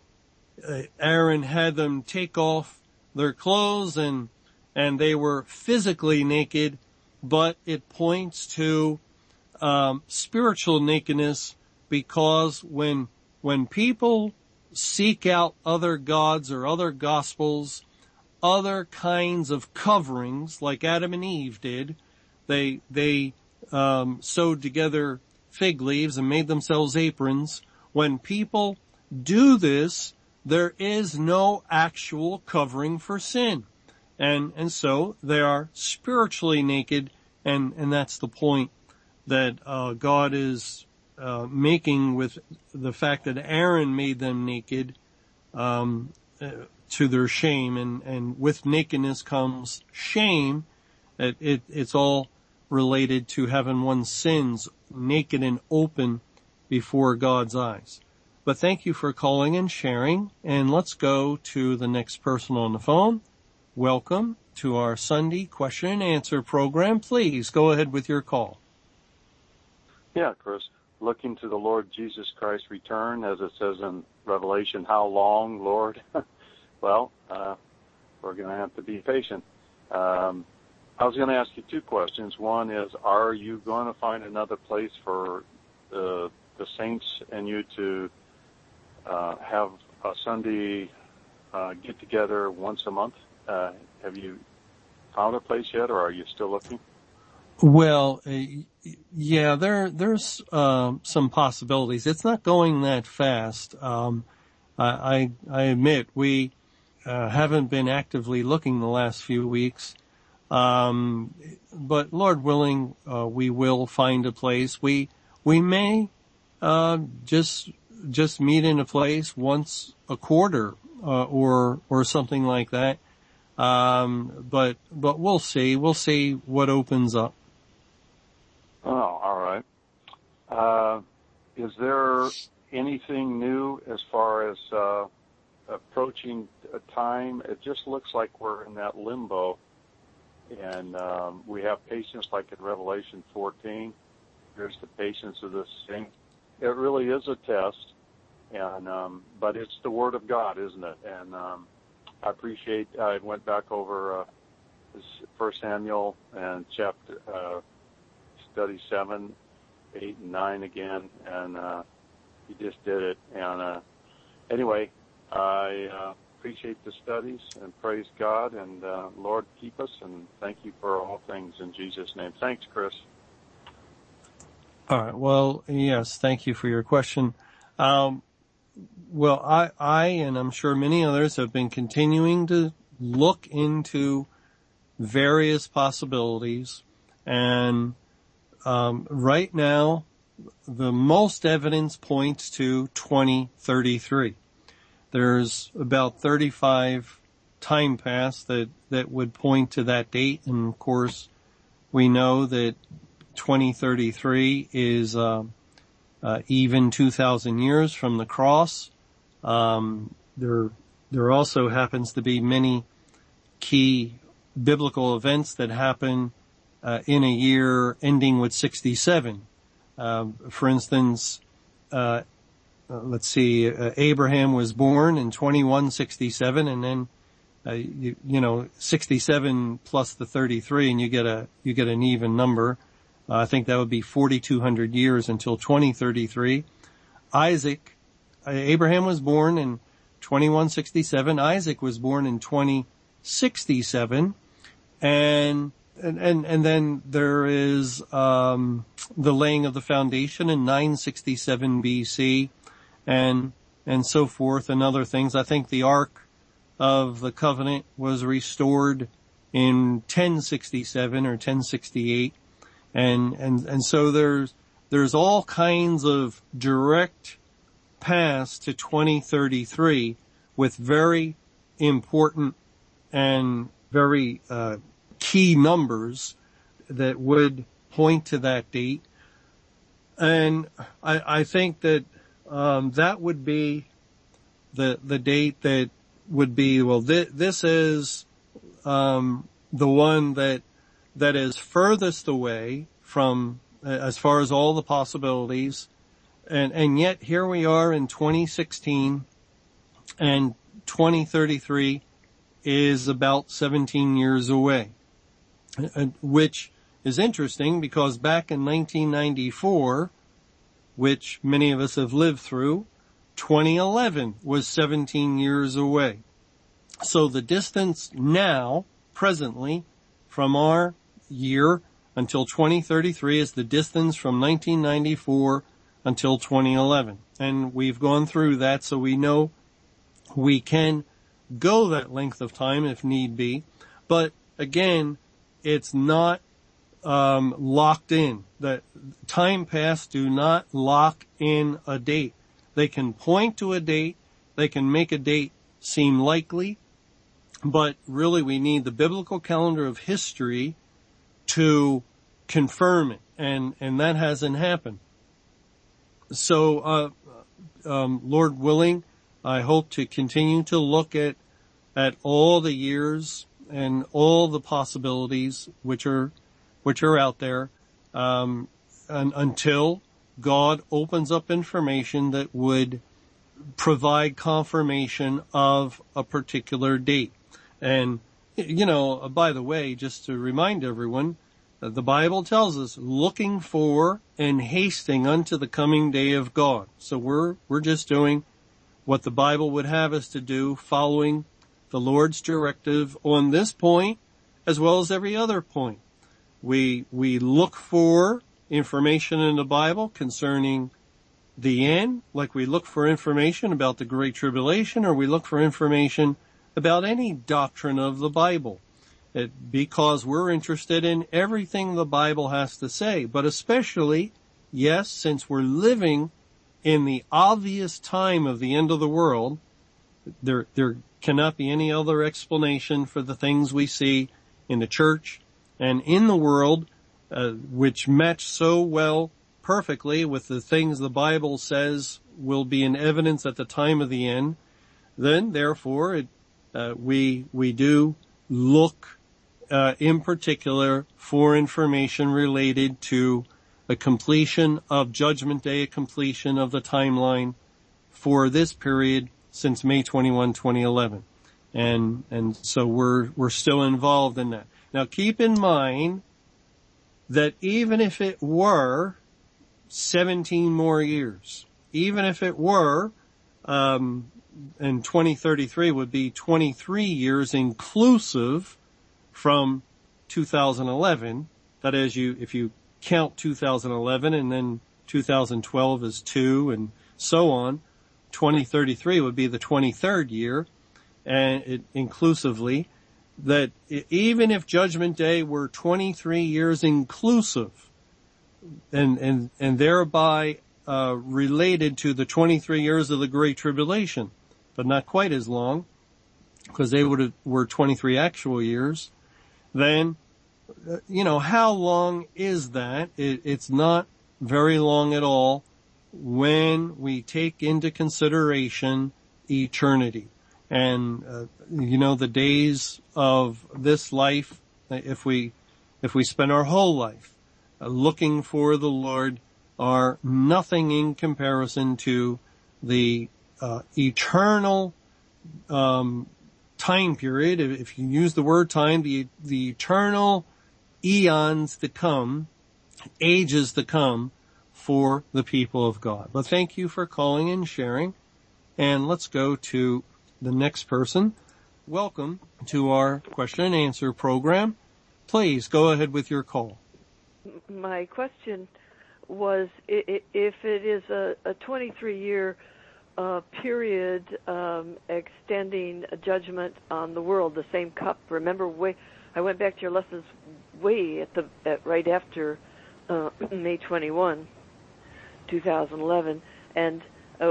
Aaron had them take off their clothes and they were physically naked, but it points to spiritual nakedness, because when people seek out other gods or other gospels, other kinds of coverings like Adam and Eve did, they sewed together fig leaves and made themselves aprons. When people do this, there is no actual covering for sin. And so they are spiritually naked, and that's the point that God is making with the fact that Aaron made them naked to their shame, and with nakedness comes shame. It's all related to having one's sins naked and open before God's eyes. But thank you for calling and sharing, and let's go to the next person on the phone. Welcome to our Sunday question and answer program. Please go ahead with your call. Yeah, Chris. Looking to the Lord Jesus Christ's return, as it says in Revelation, how long, Lord? Well, we're going to have to be patient. I was going to ask you two questions. One is, are you going to find another place for the saints and you to have a Sunday get-together once a month? Have you found a place yet, or are you still looking? Well, yeah, there's some possibilities. It's not going that fast. I admit we haven't been actively looking the last few weeks. But Lord willing, we will find a place. We may just meet in a place once a quarter, or something like that. But we'll see. We'll see what opens up. Oh, all right. Is there anything new as far as approaching a time? It just looks like we're in that limbo, and we have patience like in Revelation 14. There's the patience of the saints. It really is a test, and but it's the Word of God, isn't it? And I appreciate. I went back over this 1 Samuel and chapter study 7, 8, and 9 again, and you just did it. And anyway, I appreciate the studies and praise God, and Lord, keep us, and thank you for all things in Jesus' name. Thanks, Chris. All right. Well, yes, thank you for your question. Well, I, and I'm sure many others have been continuing to look into various possibilities, and right now, the most evidence points to 2033. There's about 35 time paths that would point to that date, and of course, we know that 2033 is even 2,000 years from the cross. There also happens to be many key biblical events that happen in a year ending with 67. For instance, let's see, Abraham was born in 2167, and then you know 67 plus the 33, and you get an even number. I think that would be 4,200 years until 2033. Abraham was born in 2167. Isaac was born in 2067, and then there is the laying of the foundation in 967 BC, and so forth, and other things. I think the Ark of the Covenant was restored in 1067 or 1068. And so there's all kinds of direct paths to 2033 with very important and very key numbers that would point to that date. And I think that that would be the date that would be, well, this is the one that is furthest away from, as far as all the possibilities, and yet here we are in 2016, and 2033 is about 17 years away, which is interesting because back in 1994, which many of us have lived through, 2011 was 17 years away. So the distance now, presently, from our year until 2033 is the distance from 1994 until 2011. And we've gone through that, so we know we can go that length of time if need be. But again, it's not locked in. The time paths do not lock in a date. They can point to a date. They can make a date seem likely. But really we need the biblical calendar of history to confirm it, and that hasn't happened. So, Lord willing, I hope to continue to look at all the years and all the possibilities which are out there, and until God opens up information that would provide confirmation of a particular date. And, you know, by the way, just to remind everyone, the Bible tells us looking for and hasting unto the coming day of God. So we're just doing what the Bible would have us to do, following the Lord's directive on this point as well as every other point. We look for information in the Bible concerning the end, like we look for information about the Great Tribulation, or we look for information about any doctrine of the Bible. Because we're interested in everything the Bible has to say, but especially, yes, since we're living in the obvious time of the end of the world, There cannot be any other explanation for the things we see in the church and in the world, which match so well perfectly with the things the Bible says will be in evidence at the time of the end. Then, therefore, we do look in particular for information related to a completion of Judgment Day, a completion of the timeline for this period since May 21, 2011. And so we're still involved in that. Now keep in mind that even if it were 17 more years, even if it were, and 2033 would be 23 years inclusive from 2011. That is, if you count 2011 and then 2012 is 2 and so on, 2033 would be the 23rd year, and inclusively, that even if Judgment Day were 23 years inclusive, and thereby related to the 23 years of the Great Tribulation, but not quite as long, because they were 23 actual years, then, how long is that? It's not very long at all when we take into consideration eternity. And, the days of this life, if we spend our whole life looking for the Lord, are nothing in comparison to the eternal time period. If you use the word time, the eternal eons to come, ages to come for the people of God. But thank you for calling and sharing. And let's go to the next person. Welcome to our question and answer program. Please go ahead with your call. My question was, if it is a 23-year period extending a judgment on the world, the same cup. Remember, I went back to your lessons way right after May 21, 2011, and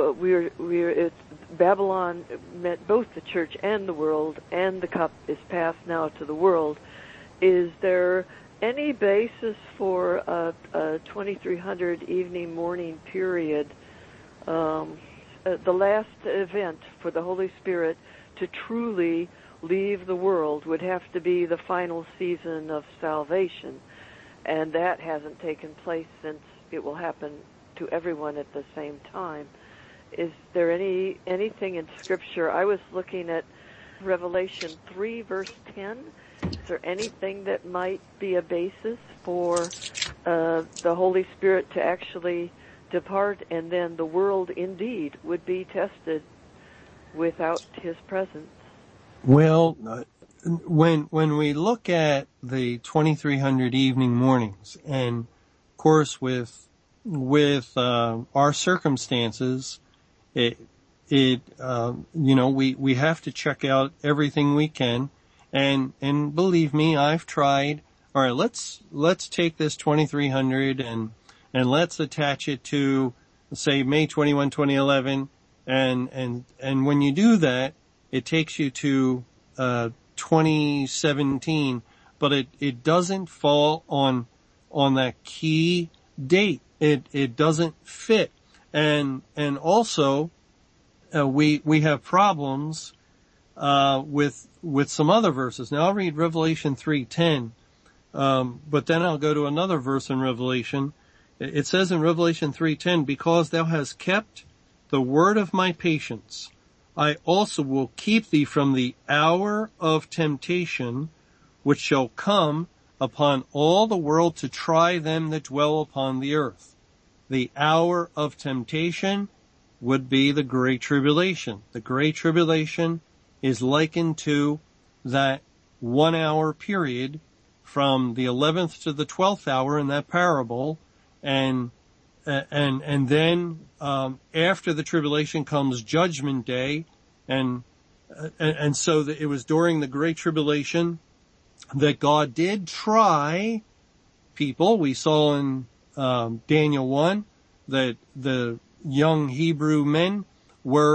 Babylon met both the church and the world, and the cup is passed now to the world. Is there any basis for a 2300 evening morning period, the last event for the Holy Spirit to truly leave the world would have to be the final season of salvation, and that hasn't taken place since it will happen to everyone at the same time. Is there anything in Scripture? I was looking at Revelation 3, verse 10. Is there anything that might be a basis for the Holy Spirit to actually depart, and then the world indeed would be tested without His presence? Well, when we look at the 2300 evening mornings, and of course with our circumstances, we have to check out everything we can, and believe me, I've tried. All right, let's take this 2300 and let's attach it to, say, May 21, 2011, and when you do that, it takes you to 2017, but it doesn't fall on that key date. It doesn't fit. And also, we have problems, with some other verses. Now I'll read Revelation 3:10, but then I'll go to another verse in Revelation. It says in Revelation 3:10, because thou hast kept the word of my patience, I also will keep thee from the hour of temptation, which shall come upon all the world to try them that dwell upon the earth. The hour of temptation would be the Great Tribulation. The Great Tribulation is likened to that 1 hour period from the 11th to the 12th hour in that parable, and then after the tribulation comes Judgment Day, and so that it was during the Great Tribulation that God did try people. We saw in Daniel 1 that the young Hebrew men were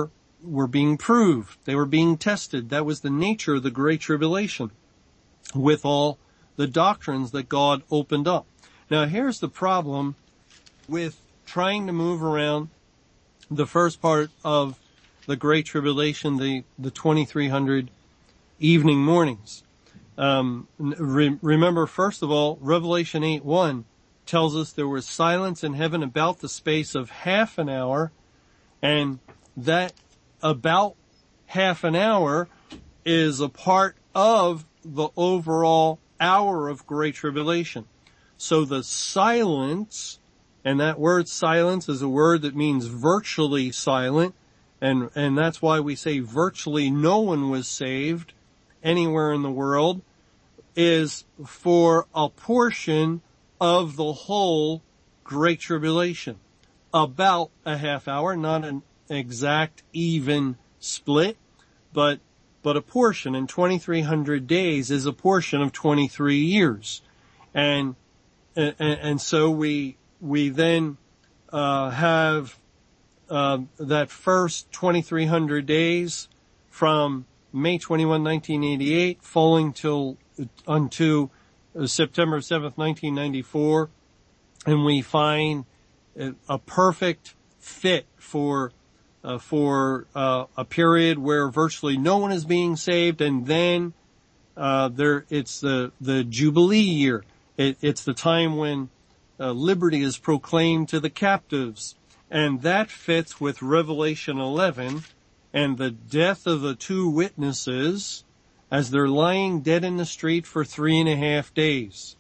were being proved. They were being tested. That was the nature of the Great Tribulation, with all the doctrines that God opened up. Now here's the problem with trying to move around the first part of the Great Tribulation, the 2300 evening mornings. Remember, first of all, Revelation 8:1 tells us there was silence in heaven about the space of half an hour, and that about half an hour is a part of the overall hour of Great Tribulation. So the silence, and that word silence is a word that means virtually silent, and that's why we say virtually no one was saved anywhere in the world, is for a portion of the whole Great Tribulation. About a half hour, not an exact even split, but a portion. And 2300 days is a portion of 23 years. And so we then have that first 2300 days from May 21, 1988, falling unto September 7th, 1994, and we find a perfect fit for a period where virtually no one is being saved, and then it's the Jubilee year. It's the time when liberty is proclaimed to the captives, and that fits with Revelation 11 and the death of the two witnesses as they're lying dead in the street for 3.5 days.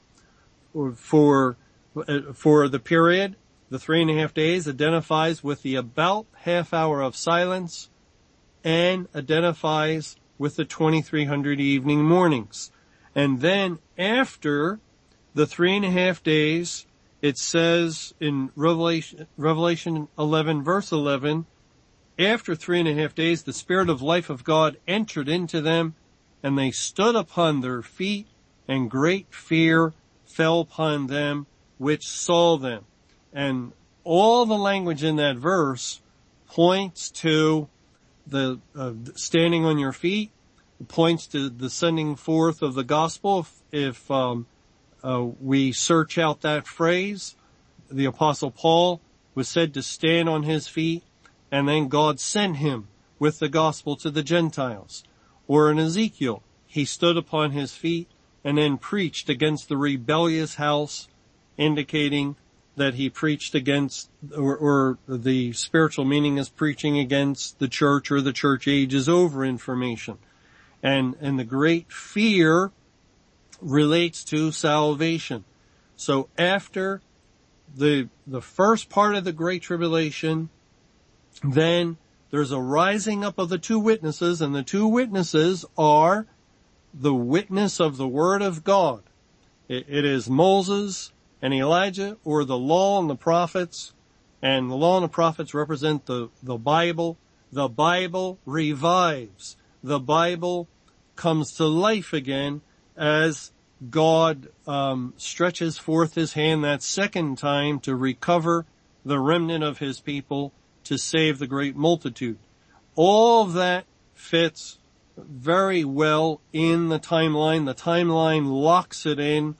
For the period, the 3.5 days identifies with the about half hour of silence and identifies with the 2300 evening mornings. And then after the 3.5 days, it says in Revelation 11 verse 11, after 3.5 days, the Spirit of life of God entered into them, and they stood upon their feet, and great fear fell upon them which saw them. And all the language in that verse points to the standing on your feet, points to the sending forth of the gospel. If we search out that phrase, the Apostle Paul was said to stand on his feet, and then God sent him with the gospel to the Gentiles. Or in Ezekiel, he stood upon his feet and then preached against the rebellious house, indicating that he preached against, or the spiritual meaning is preaching against the church, or the church age is over information. And the great fear relates to salvation. So after the first part of the Great Tribulation, then there's a rising up of the two witnesses, and the two witnesses are the witness of the Word of God. It is Moses and Elijah, or the law and the prophets, and the law and the prophets represent the Bible. The Bible revives. The Bible comes to life again as God stretches forth his hand that second time to recover the remnant of his people, to save the great multitude. All of that fits very well in the timeline. The timeline locks it in.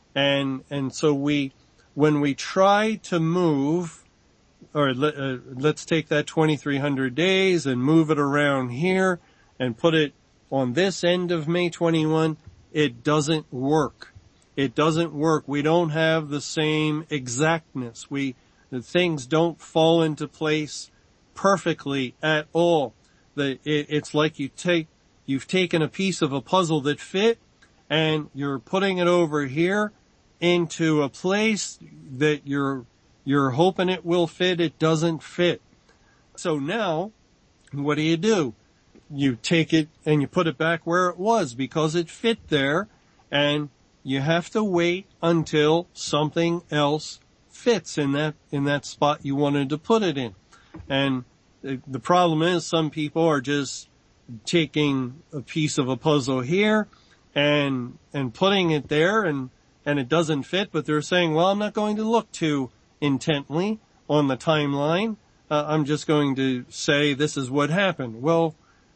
And so when we try to move, or let's take that 2300 days and move it around here and put it on this end of May 21, it doesn't work. It doesn't work. We don't have the same exactness. Things don't fall into place perfectly at all. It's like you've taken a piece of a puzzle that fit, and you're putting it over here into a place that you're hoping it will fit. It doesn't fit. So now, what do? You take it and you put it back where it was because it fit there, and you have to wait until something else fits in that spot you wanted to put it in. And the problem is some people are just taking a piece of a puzzle here and putting it there, and it doesn't fit, but they're saying, well, I'm not going to look too intently on the timeline. I'm just going to say this is what happened. Well,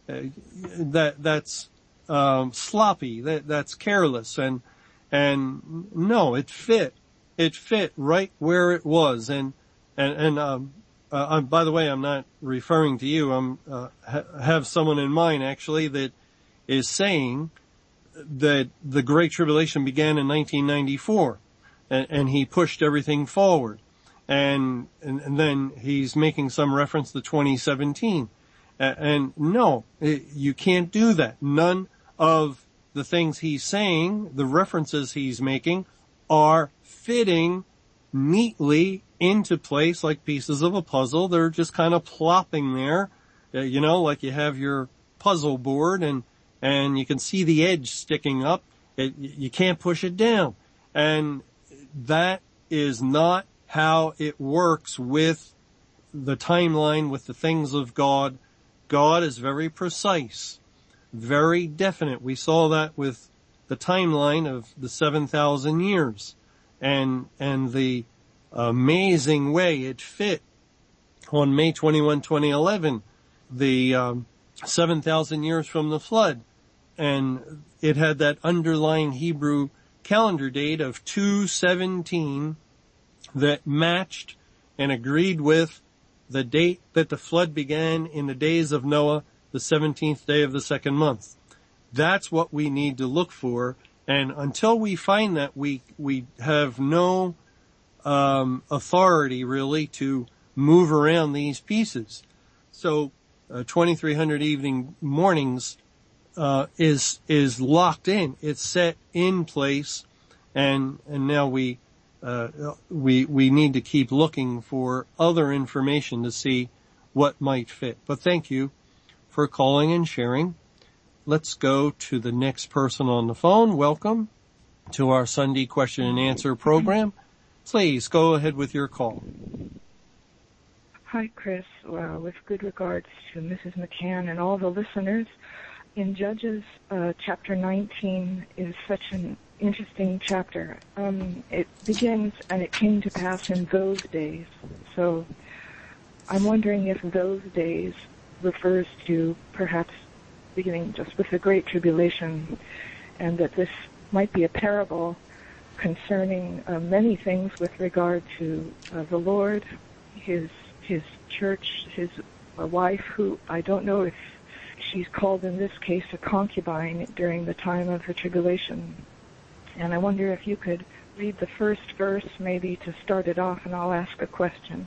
that's sloppy. That's careless. And no, it fit right where it was. And by the way, I'm not referring to you. Have someone in mind actually that is saying that the Great Tribulation began in 1994 and he pushed everything forward. And then he's making some reference to 2017. And no, you can't do that. None of the things he's saying, the references he's making, are fitting neatly into place like pieces of a puzzle. They're just kind of plopping there, like you have your puzzle board and you can see the edge sticking up. You can't push it down. And that is not how it works with the timeline, with the things of God. God is very precise, very definite. We saw that with the timeline of the 7,000 years and the amazing way it fit on May 21, 2011, the 7,000 years from the flood. And it had that underlying Hebrew calendar date of 2/17 that matched and agreed with the date that the flood began in the days of Noah, the 17th day of the second month. That's what we need to look for. And until we find that, we have no authority really to move around these pieces. So 2300 evening mornings is locked in. It's set in place, and now we need to keep looking for other information to see what might fit. But thank you for calling and sharing. Let's go to the next person on the phone. Welcome to our Sunday question and answer program. Please go ahead with your call. Hi, Chris. With good regards to Mrs. McCann and all the listeners, in Judges chapter 19 is such an interesting chapter. It begins, and it came to pass in those days. So I'm wondering if those days refers to perhaps beginning just with the Great Tribulation, and that this might be a parable concerning many things with regard to the Lord, his church, his wife, who I don't know if she's called in this case a concubine during the time of the tribulation. And I wonder if you could read the first verse maybe to start it off, and I'll ask a question.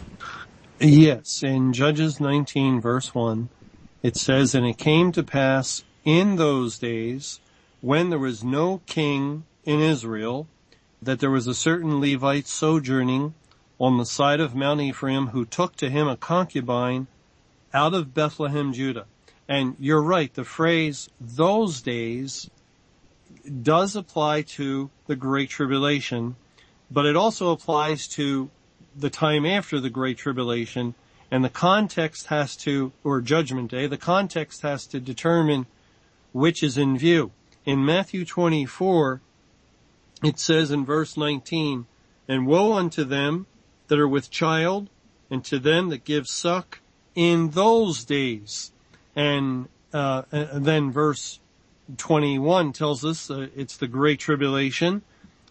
Yes, in Judges 19 verse 1, it says, "And it came to pass in those days, when there was no king in Israel, that there was a certain Levite sojourning on the side of Mount Ephraim, who took to him a concubine out of Bethlehem, Judah." And you're right, the phrase "those days" does apply to the Great Tribulation, but it also applies to the time after the Great Tribulation, and the context has to, or Judgment Day, the context has to determine which is in view. In Matthew 24, it says in verse 19, "And woe unto them that are with child, and to them that give suck in those days." And then verse 21 tells us it's the Great Tribulation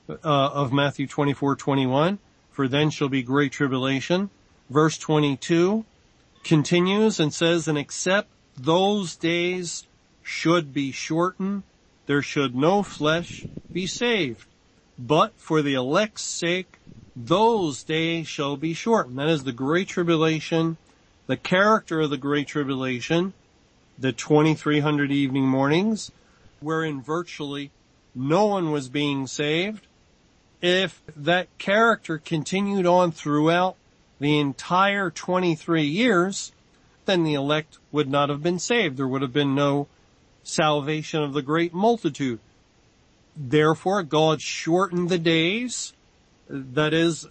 of Matthew 24:21. "For then shall be great tribulation." Verse 22 continues and says, "And except those days should be shortened, there should no flesh be saved. But for the elect's sake, those days shall be shortened." That is the Great Tribulation, the character of the Great Tribulation, the 2300 evening mornings, wherein virtually no one was being saved. If that character continued on throughout the entire 23 years, then the elect would not have been saved. There would have been no salvation of the great multitude. Therefore, God shortened the days. That is,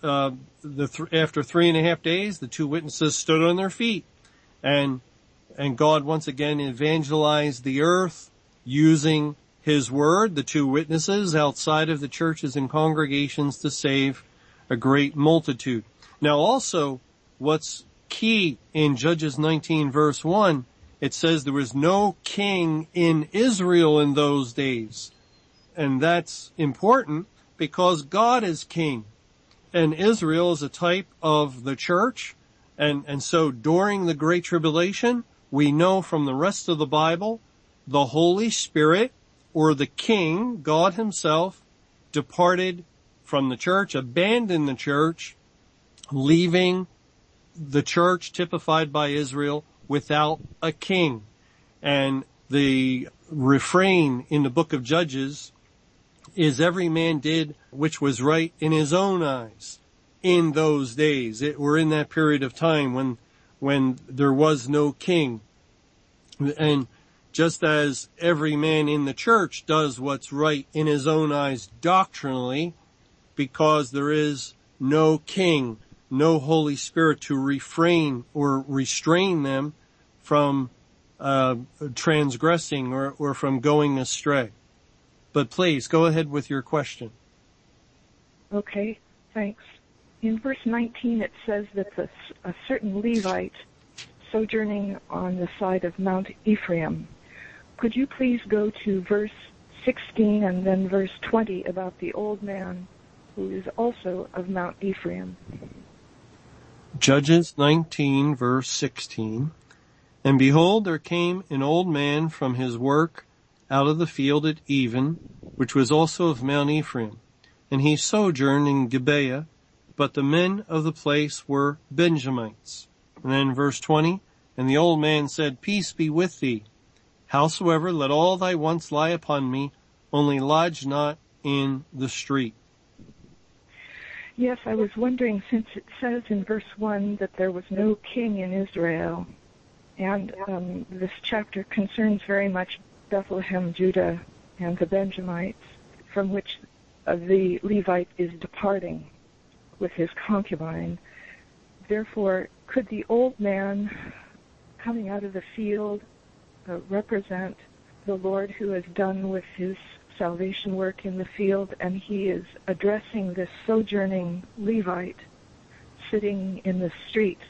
after 3.5 days, the two witnesses stood on their feet. And God once again evangelized the earth using his word, the two witnesses outside of the churches and congregations, to save a great multitude. Now also, what's key in Judges 19 verse 1. It says there was no king in Israel in those days. And that's important because God is king. And Israel is a type of the church. And so during the Great Tribulation, we know from the rest of the Bible, the Holy Spirit or the King, God himself, departed from the church, abandoned the church, leaving the church typified by Israel without a king. And the refrain in the book of Judges is every man did which was right in his own eyes in those days. We're in that period of time when there was no king. And just as every man in the church does what's right in his own eyes doctrinally, because there is no king, no Holy Spirit to refrain or restrain them from transgressing or from going astray. But please, go ahead with your question. Okay, thanks. In verse 19 it says that a certain Levite sojourning on the side of Mount Ephraim. Could you please go to verse 16 and then verse 20 about the old man who is also of Mount Ephraim? Judges 19 verse 16. And behold, there came an old man from his work out of the field at even, which was also of Mount Ephraim. And he sojourned in Gibeah, but the men of the place were Benjamites. And then verse 20, and the old man said, Peace be with thee. Howsoever, let all thy wants lie upon me, only lodge not in the street. Yes, I was wondering, since it says in verse 1 that there was no king in Israel, and this chapter concerns very much Bethlehem, Judah, and the Benjamites, from which the Levite is departing with his concubine. Therefore, could the old man coming out of the field represent the Lord who is done with his salvation work in the field, and he is addressing this sojourning Levite sitting in the street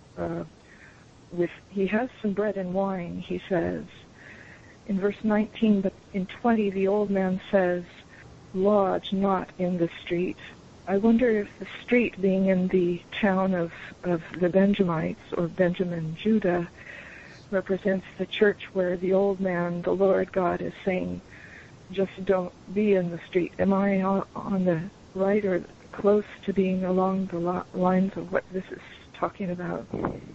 he has some bread and wine, he says. In verse 19, but in 20, the old man says, lodge not in the street. I wonder if the street being in the town of the Benjamites or Benjamin, Judah, represents the church where the old man, the Lord God, is saying, just don't be in the street. Am I on the right or close to being along the lines of what this is talking about?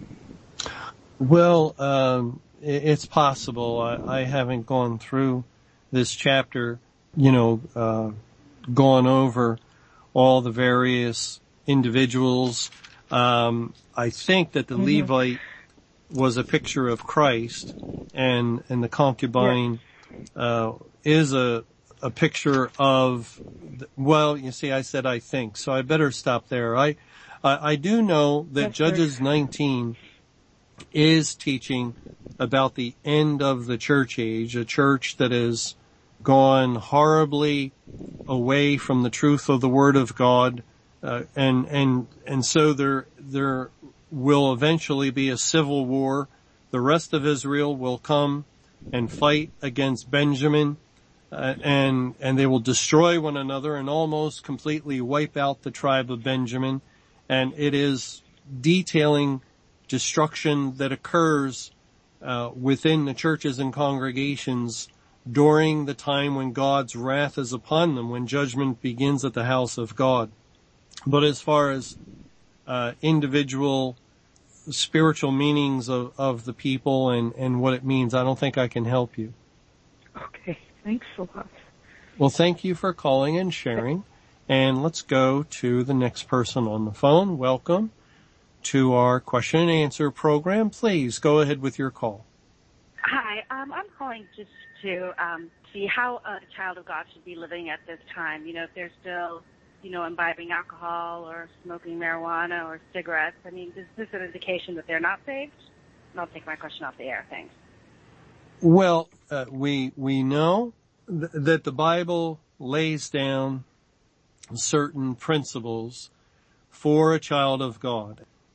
Well, it's possible. I haven't gone through this chapter, gone over all the various individuals. I think that the Levite was a picture of Christ, and the concubine is a picture of, well, you see, I said I think, so I better stop there. I do know that Judges 19 is teaching about the end of the church age, a church that has gone horribly away from the truth of the Word of God, and so there will eventually be a civil war. The rest of Israel will come and fight against Benjamin, and they will destroy one another and almost completely wipe out the tribe of Benjamin. And it is detailing destruction that occurs within the churches and congregations during the time when God's wrath is upon them, when judgment begins at the house of God. But as far as individual spiritual meanings of the people and what it means, I don't think I can help you. Okay, thanks a lot. Well, thank you for calling and sharing. And let's go to the next person on the phone. Welcome to our question and answer program. Please go ahead with your call. Hi, I'm calling just to see how a child of God should be living at this time. If they're still, imbibing alcohol or smoking marijuana or cigarettes. I mean, is this an indication that they're not saved? And I'll take my question off the air. Thanks. Well, we know that the Bible lays down certain principles for a child of God.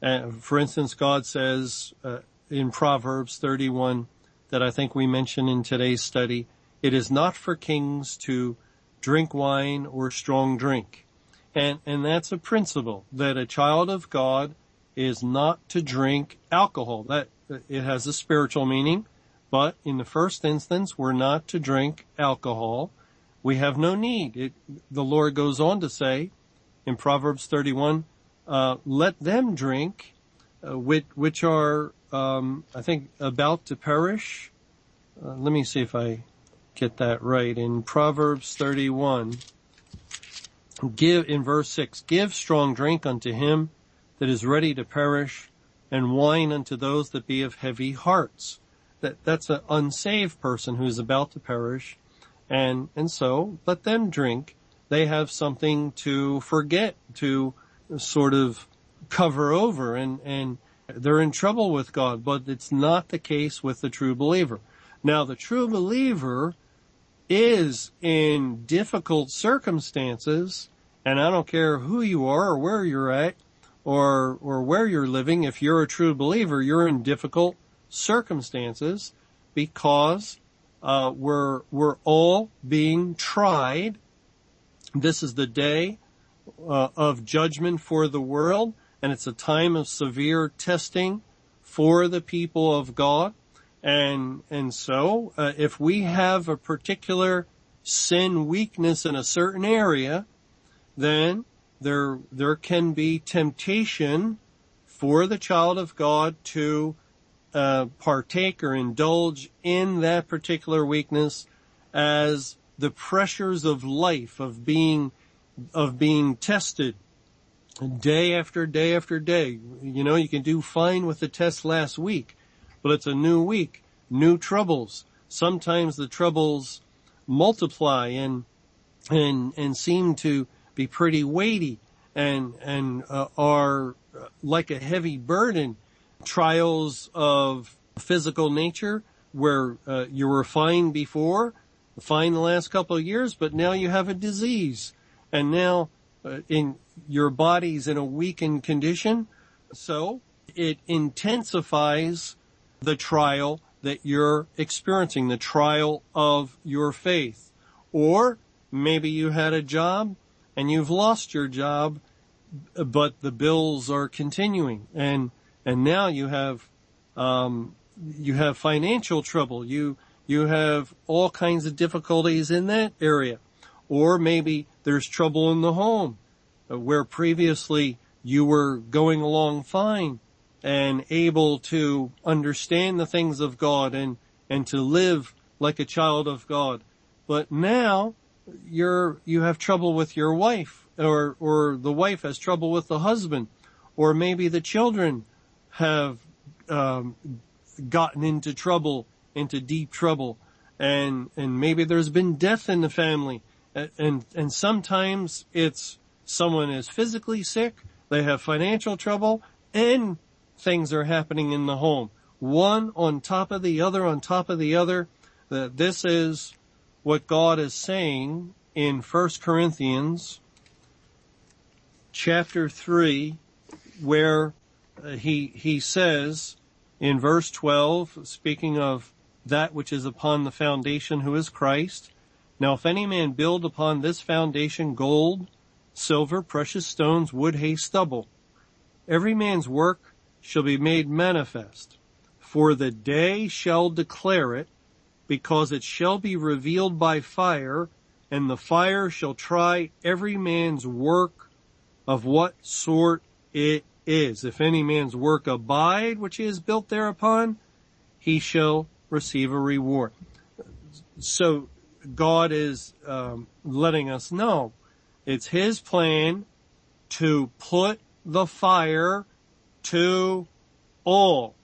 For instance, God says in Proverbs 31 that I think we mentioned in today's study, it is not for kings to drink wine or strong drink. And that's a principle, that a child of God is not to drink alcohol. That it has a spiritual meaning, but in the first instance, we're not to drink alcohol. We have no need. The Lord goes on to say in Proverbs 31, let them drink, which are, I think, about to perish. Let me see if I get that right. In Proverbs 31, in verse 6, give strong drink unto him that is ready to perish, and wine unto those that be of heavy hearts. That's an unsaved person who is about to perish. And so let them drink. They have something to forget, to sort of cover over, and they're in trouble with God, but it's not the case with the true believer. Now, the true believer is in difficult circumstances, and I don't care who you are or where you're at or where you're living. If you're a true believer, you're in difficult circumstances because we're all being tried. This is the day of judgment for the world, and it's a time of severe testing for the people of God. And so if we have a particular sin weakness in a certain area, then there can be temptation for the child of God to partake or indulge in that particular weakness as the pressures of life, of being tested day after day after day. You know, you can do fine with the test last week, but it's a new week, new troubles. Sometimes the troubles multiply and seem to be pretty weighty and are like a heavy burden. Trials of physical nature where you were fine before, fine the last couple of years, but now you have a disease, and now in your body's in a weakened condition, so it intensifies the trial that you're experiencing, the trial of your faith. Or maybe you had a job and you've lost your job, but the bills are continuing, and now you have financial trouble. You have all kinds of difficulties in that area. Or maybe there's trouble in the home where previously you were going along fine and able to understand the things of God and to live like a child of God. But now you have trouble with your wife, or the wife has trouble with the husband, or maybe the children have gotten into trouble, into deep trouble, and maybe there's been death in the family, and sometimes it's someone is physically sick, they have financial trouble, and things are happening in the home, one on top of the other on top of the other. That this is what God is saying in 1 Corinthians chapter 3, where he says in verse 12, speaking of that which is upon the foundation, who is Christ, now if any man build upon this foundation gold, silver, precious stones, wood, hay, stubble, every man's work shall be made manifest, for the day shall declare it, because it shall be revealed by fire, and the fire shall try every man's work of what sort it is. If any man's work abide, which he has built thereupon, he shall receive a reward. So God is letting us know it's his plan to put the fire to all,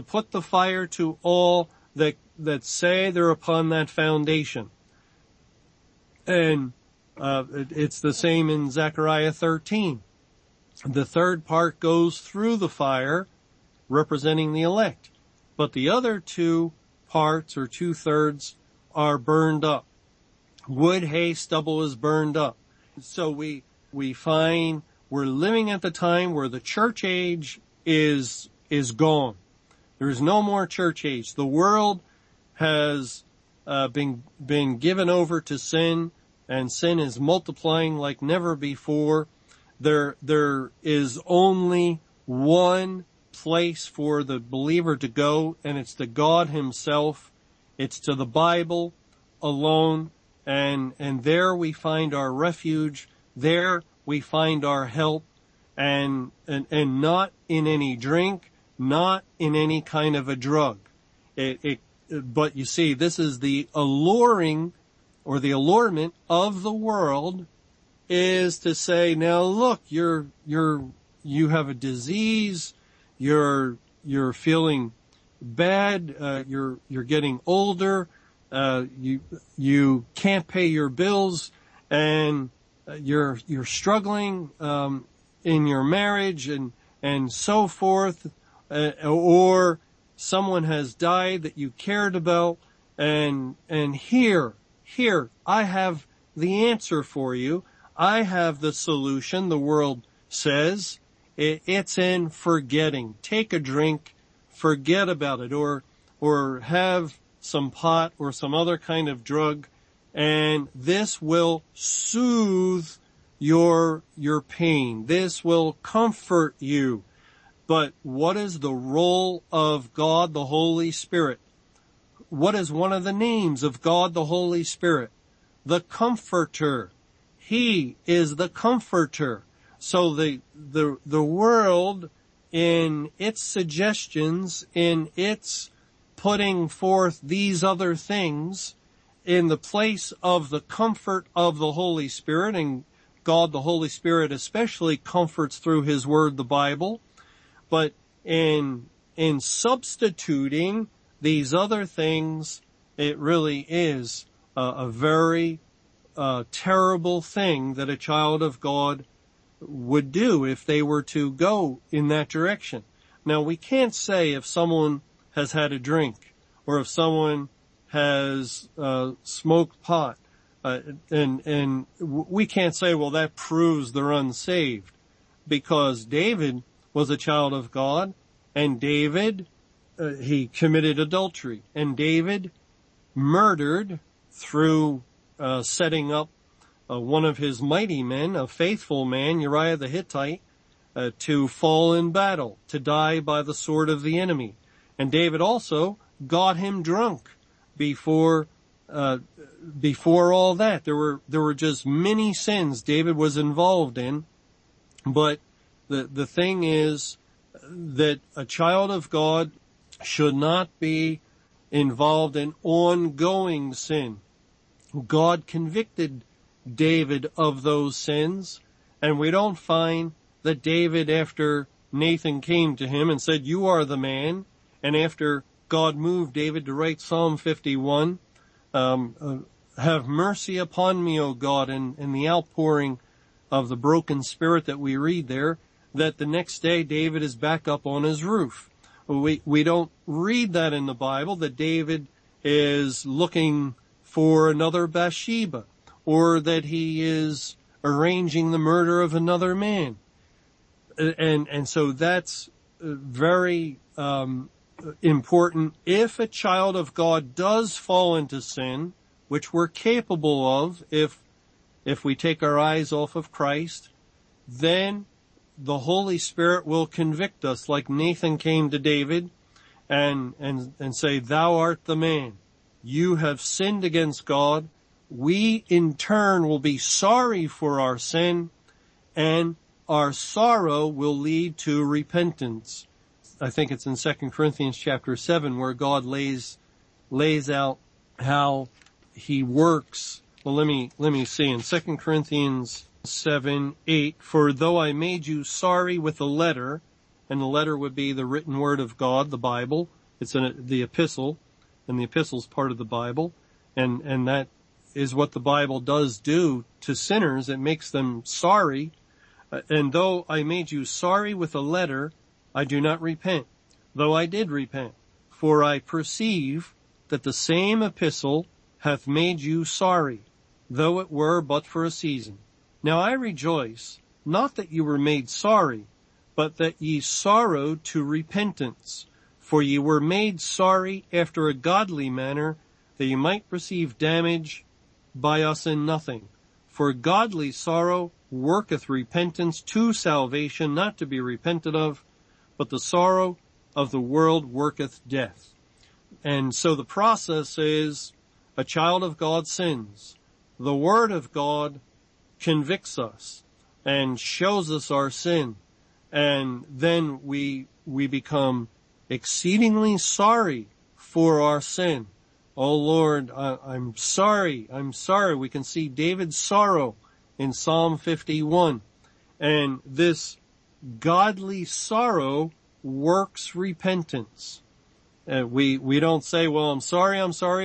that say they're upon that foundation. And it's the same in Zechariah 13. The third part goes through the fire, representing the elect. But the other two parts, or 2/3, are burned up. Wood, hay, stubble is burned up. So we find we're living at the time where the church age is gone. There is no more church age. The world has been given over to sin, and sin is multiplying like never before. There is only one place for the believer to go, and it's to God himself. It's to the Bible alone, and there we find our refuge. There we find our help, and not in any drink, not in any kind of a drug. But you see, this is the alluring or the allurement of the world, is to say, now look, you have a disease, you're feeling bad, you're getting older, you can't pay your bills, and you're struggling in your marriage and so forth, or someone has died that you cared about, and here I have the answer for you. I have the solution. The world says it's in forgetting. Take a drink, forget about it, or have some pot or some other kind of drug, and this will soothe your pain. This will comfort you. But what is the role of God the Holy Spirit? What is one of the names of God the Holy Spirit? The Comforter. He is the Comforter. So the world, in its suggestions, in its putting forth these other things in the place of the comfort of the Holy Spirit, and God the Holy Spirit especially comforts through His Word, the Bible, but in substituting these other things, it really is a very terrible thing that a child of God would do if they were to go in that direction. Now, we can't say if someone has had a drink or if someone has smoked pot, and we can't say, well, that proves they're unsaved, because David was a child of God, and David, he committed adultery, and David murdered through setting up one of his mighty men, a faithful man, Uriah the Hittite, to fall in battle, to die by the sword of the enemy. And David also got him drunk before all that. There were just many sins David was involved in, but the thing is that a child of God should not be involved in ongoing sin. God convicted David of those sins, and we don't find that David, after Nathan came to him and said, "You are the man," and after God moved David to write Psalm 51, have mercy upon me, O God, and the outpouring of the broken spirit that we read there, that the next day David is back up on his roof. We don't read that in the Bible, that David is looking for another Bathsheba, or that he is arranging the murder of another man. And so that's very important. If a child of God does fall into sin, which we're capable of if we take our eyes off of Christ, then the Holy Spirit will convict us, like Nathan came to David and say, "Thou art the man. You have sinned against God." We in turn will be sorry for our sin, and our sorrow will lead to repentance. I think it's in 2 Corinthians chapter 7 where God lays out how He works. Well, let me see. In 2 Corinthians 7:8, "For though I made you sorry with a letter," and the letter would be the written word of God, the Bible. It's the epistle, and the epistle's part of the Bible, and that is what the Bible does do to sinners. It makes them sorry. "And though I made you sorry with a letter, I do not repent, though I did repent. For I perceive that the same epistle hath made you sorry, though it were but for a season. Now I rejoice, not that you were made sorry, but that ye sorrow to repentance. For ye were made sorry after a godly manner, that ye might receive damage by us in nothing. For godly sorrow worketh repentance to salvation, not to be repented of, but the sorrow of the world worketh death. And so the process is, a child of God sins. The Word of God convicts us and shows us our sin. And then we become exceedingly sorry for our sin. Oh Lord, I'm sorry. We can see David's sorrow in Psalm 51. And this godly sorrow works repentance. We don't say, well, I'm sorry,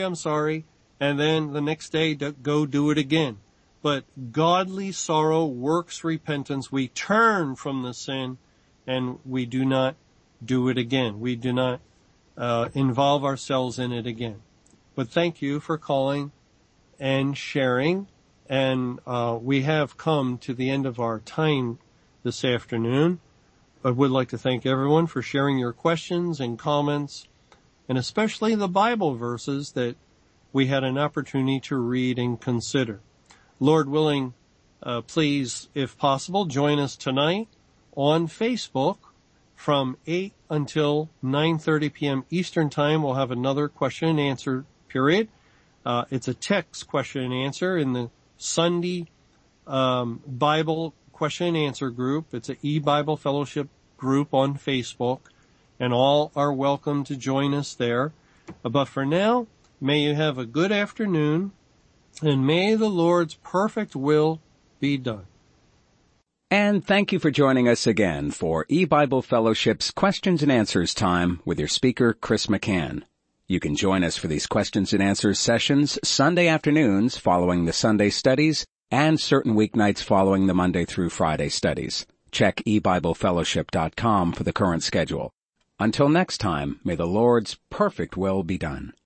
and then the next day go do it again. But godly sorrow works repentance. We turn from the sin and we do not do it again. We do not involve ourselves in it again. But thank you for calling and sharing. And we have come to the end of our time this afternoon. I would like to thank everyone for sharing your questions and comments, and especially the Bible verses that we had an opportunity to read and consider. Lord willing, please, if possible, join us tonight on Facebook from 8 until 9:30 p.m. Eastern Time. We'll have another question and answer period. It's a text question and answer in the Sunday Bible question and answer group. It's an e-Bible Fellowship group on Facebook, and all are welcome to join us there. But for now, may you have a good afternoon, and may the Lord's perfect will be done. And thank you for joining us again for e-Bible Fellowship's Questions and Answers time with your speaker, Chris McCann. You can join us for these questions and answers sessions Sunday afternoons following the Sunday studies and certain weeknights following the Monday through Friday studies. Check ebiblefellowship.com for the current schedule. Until next time, may the Lord's perfect will be done.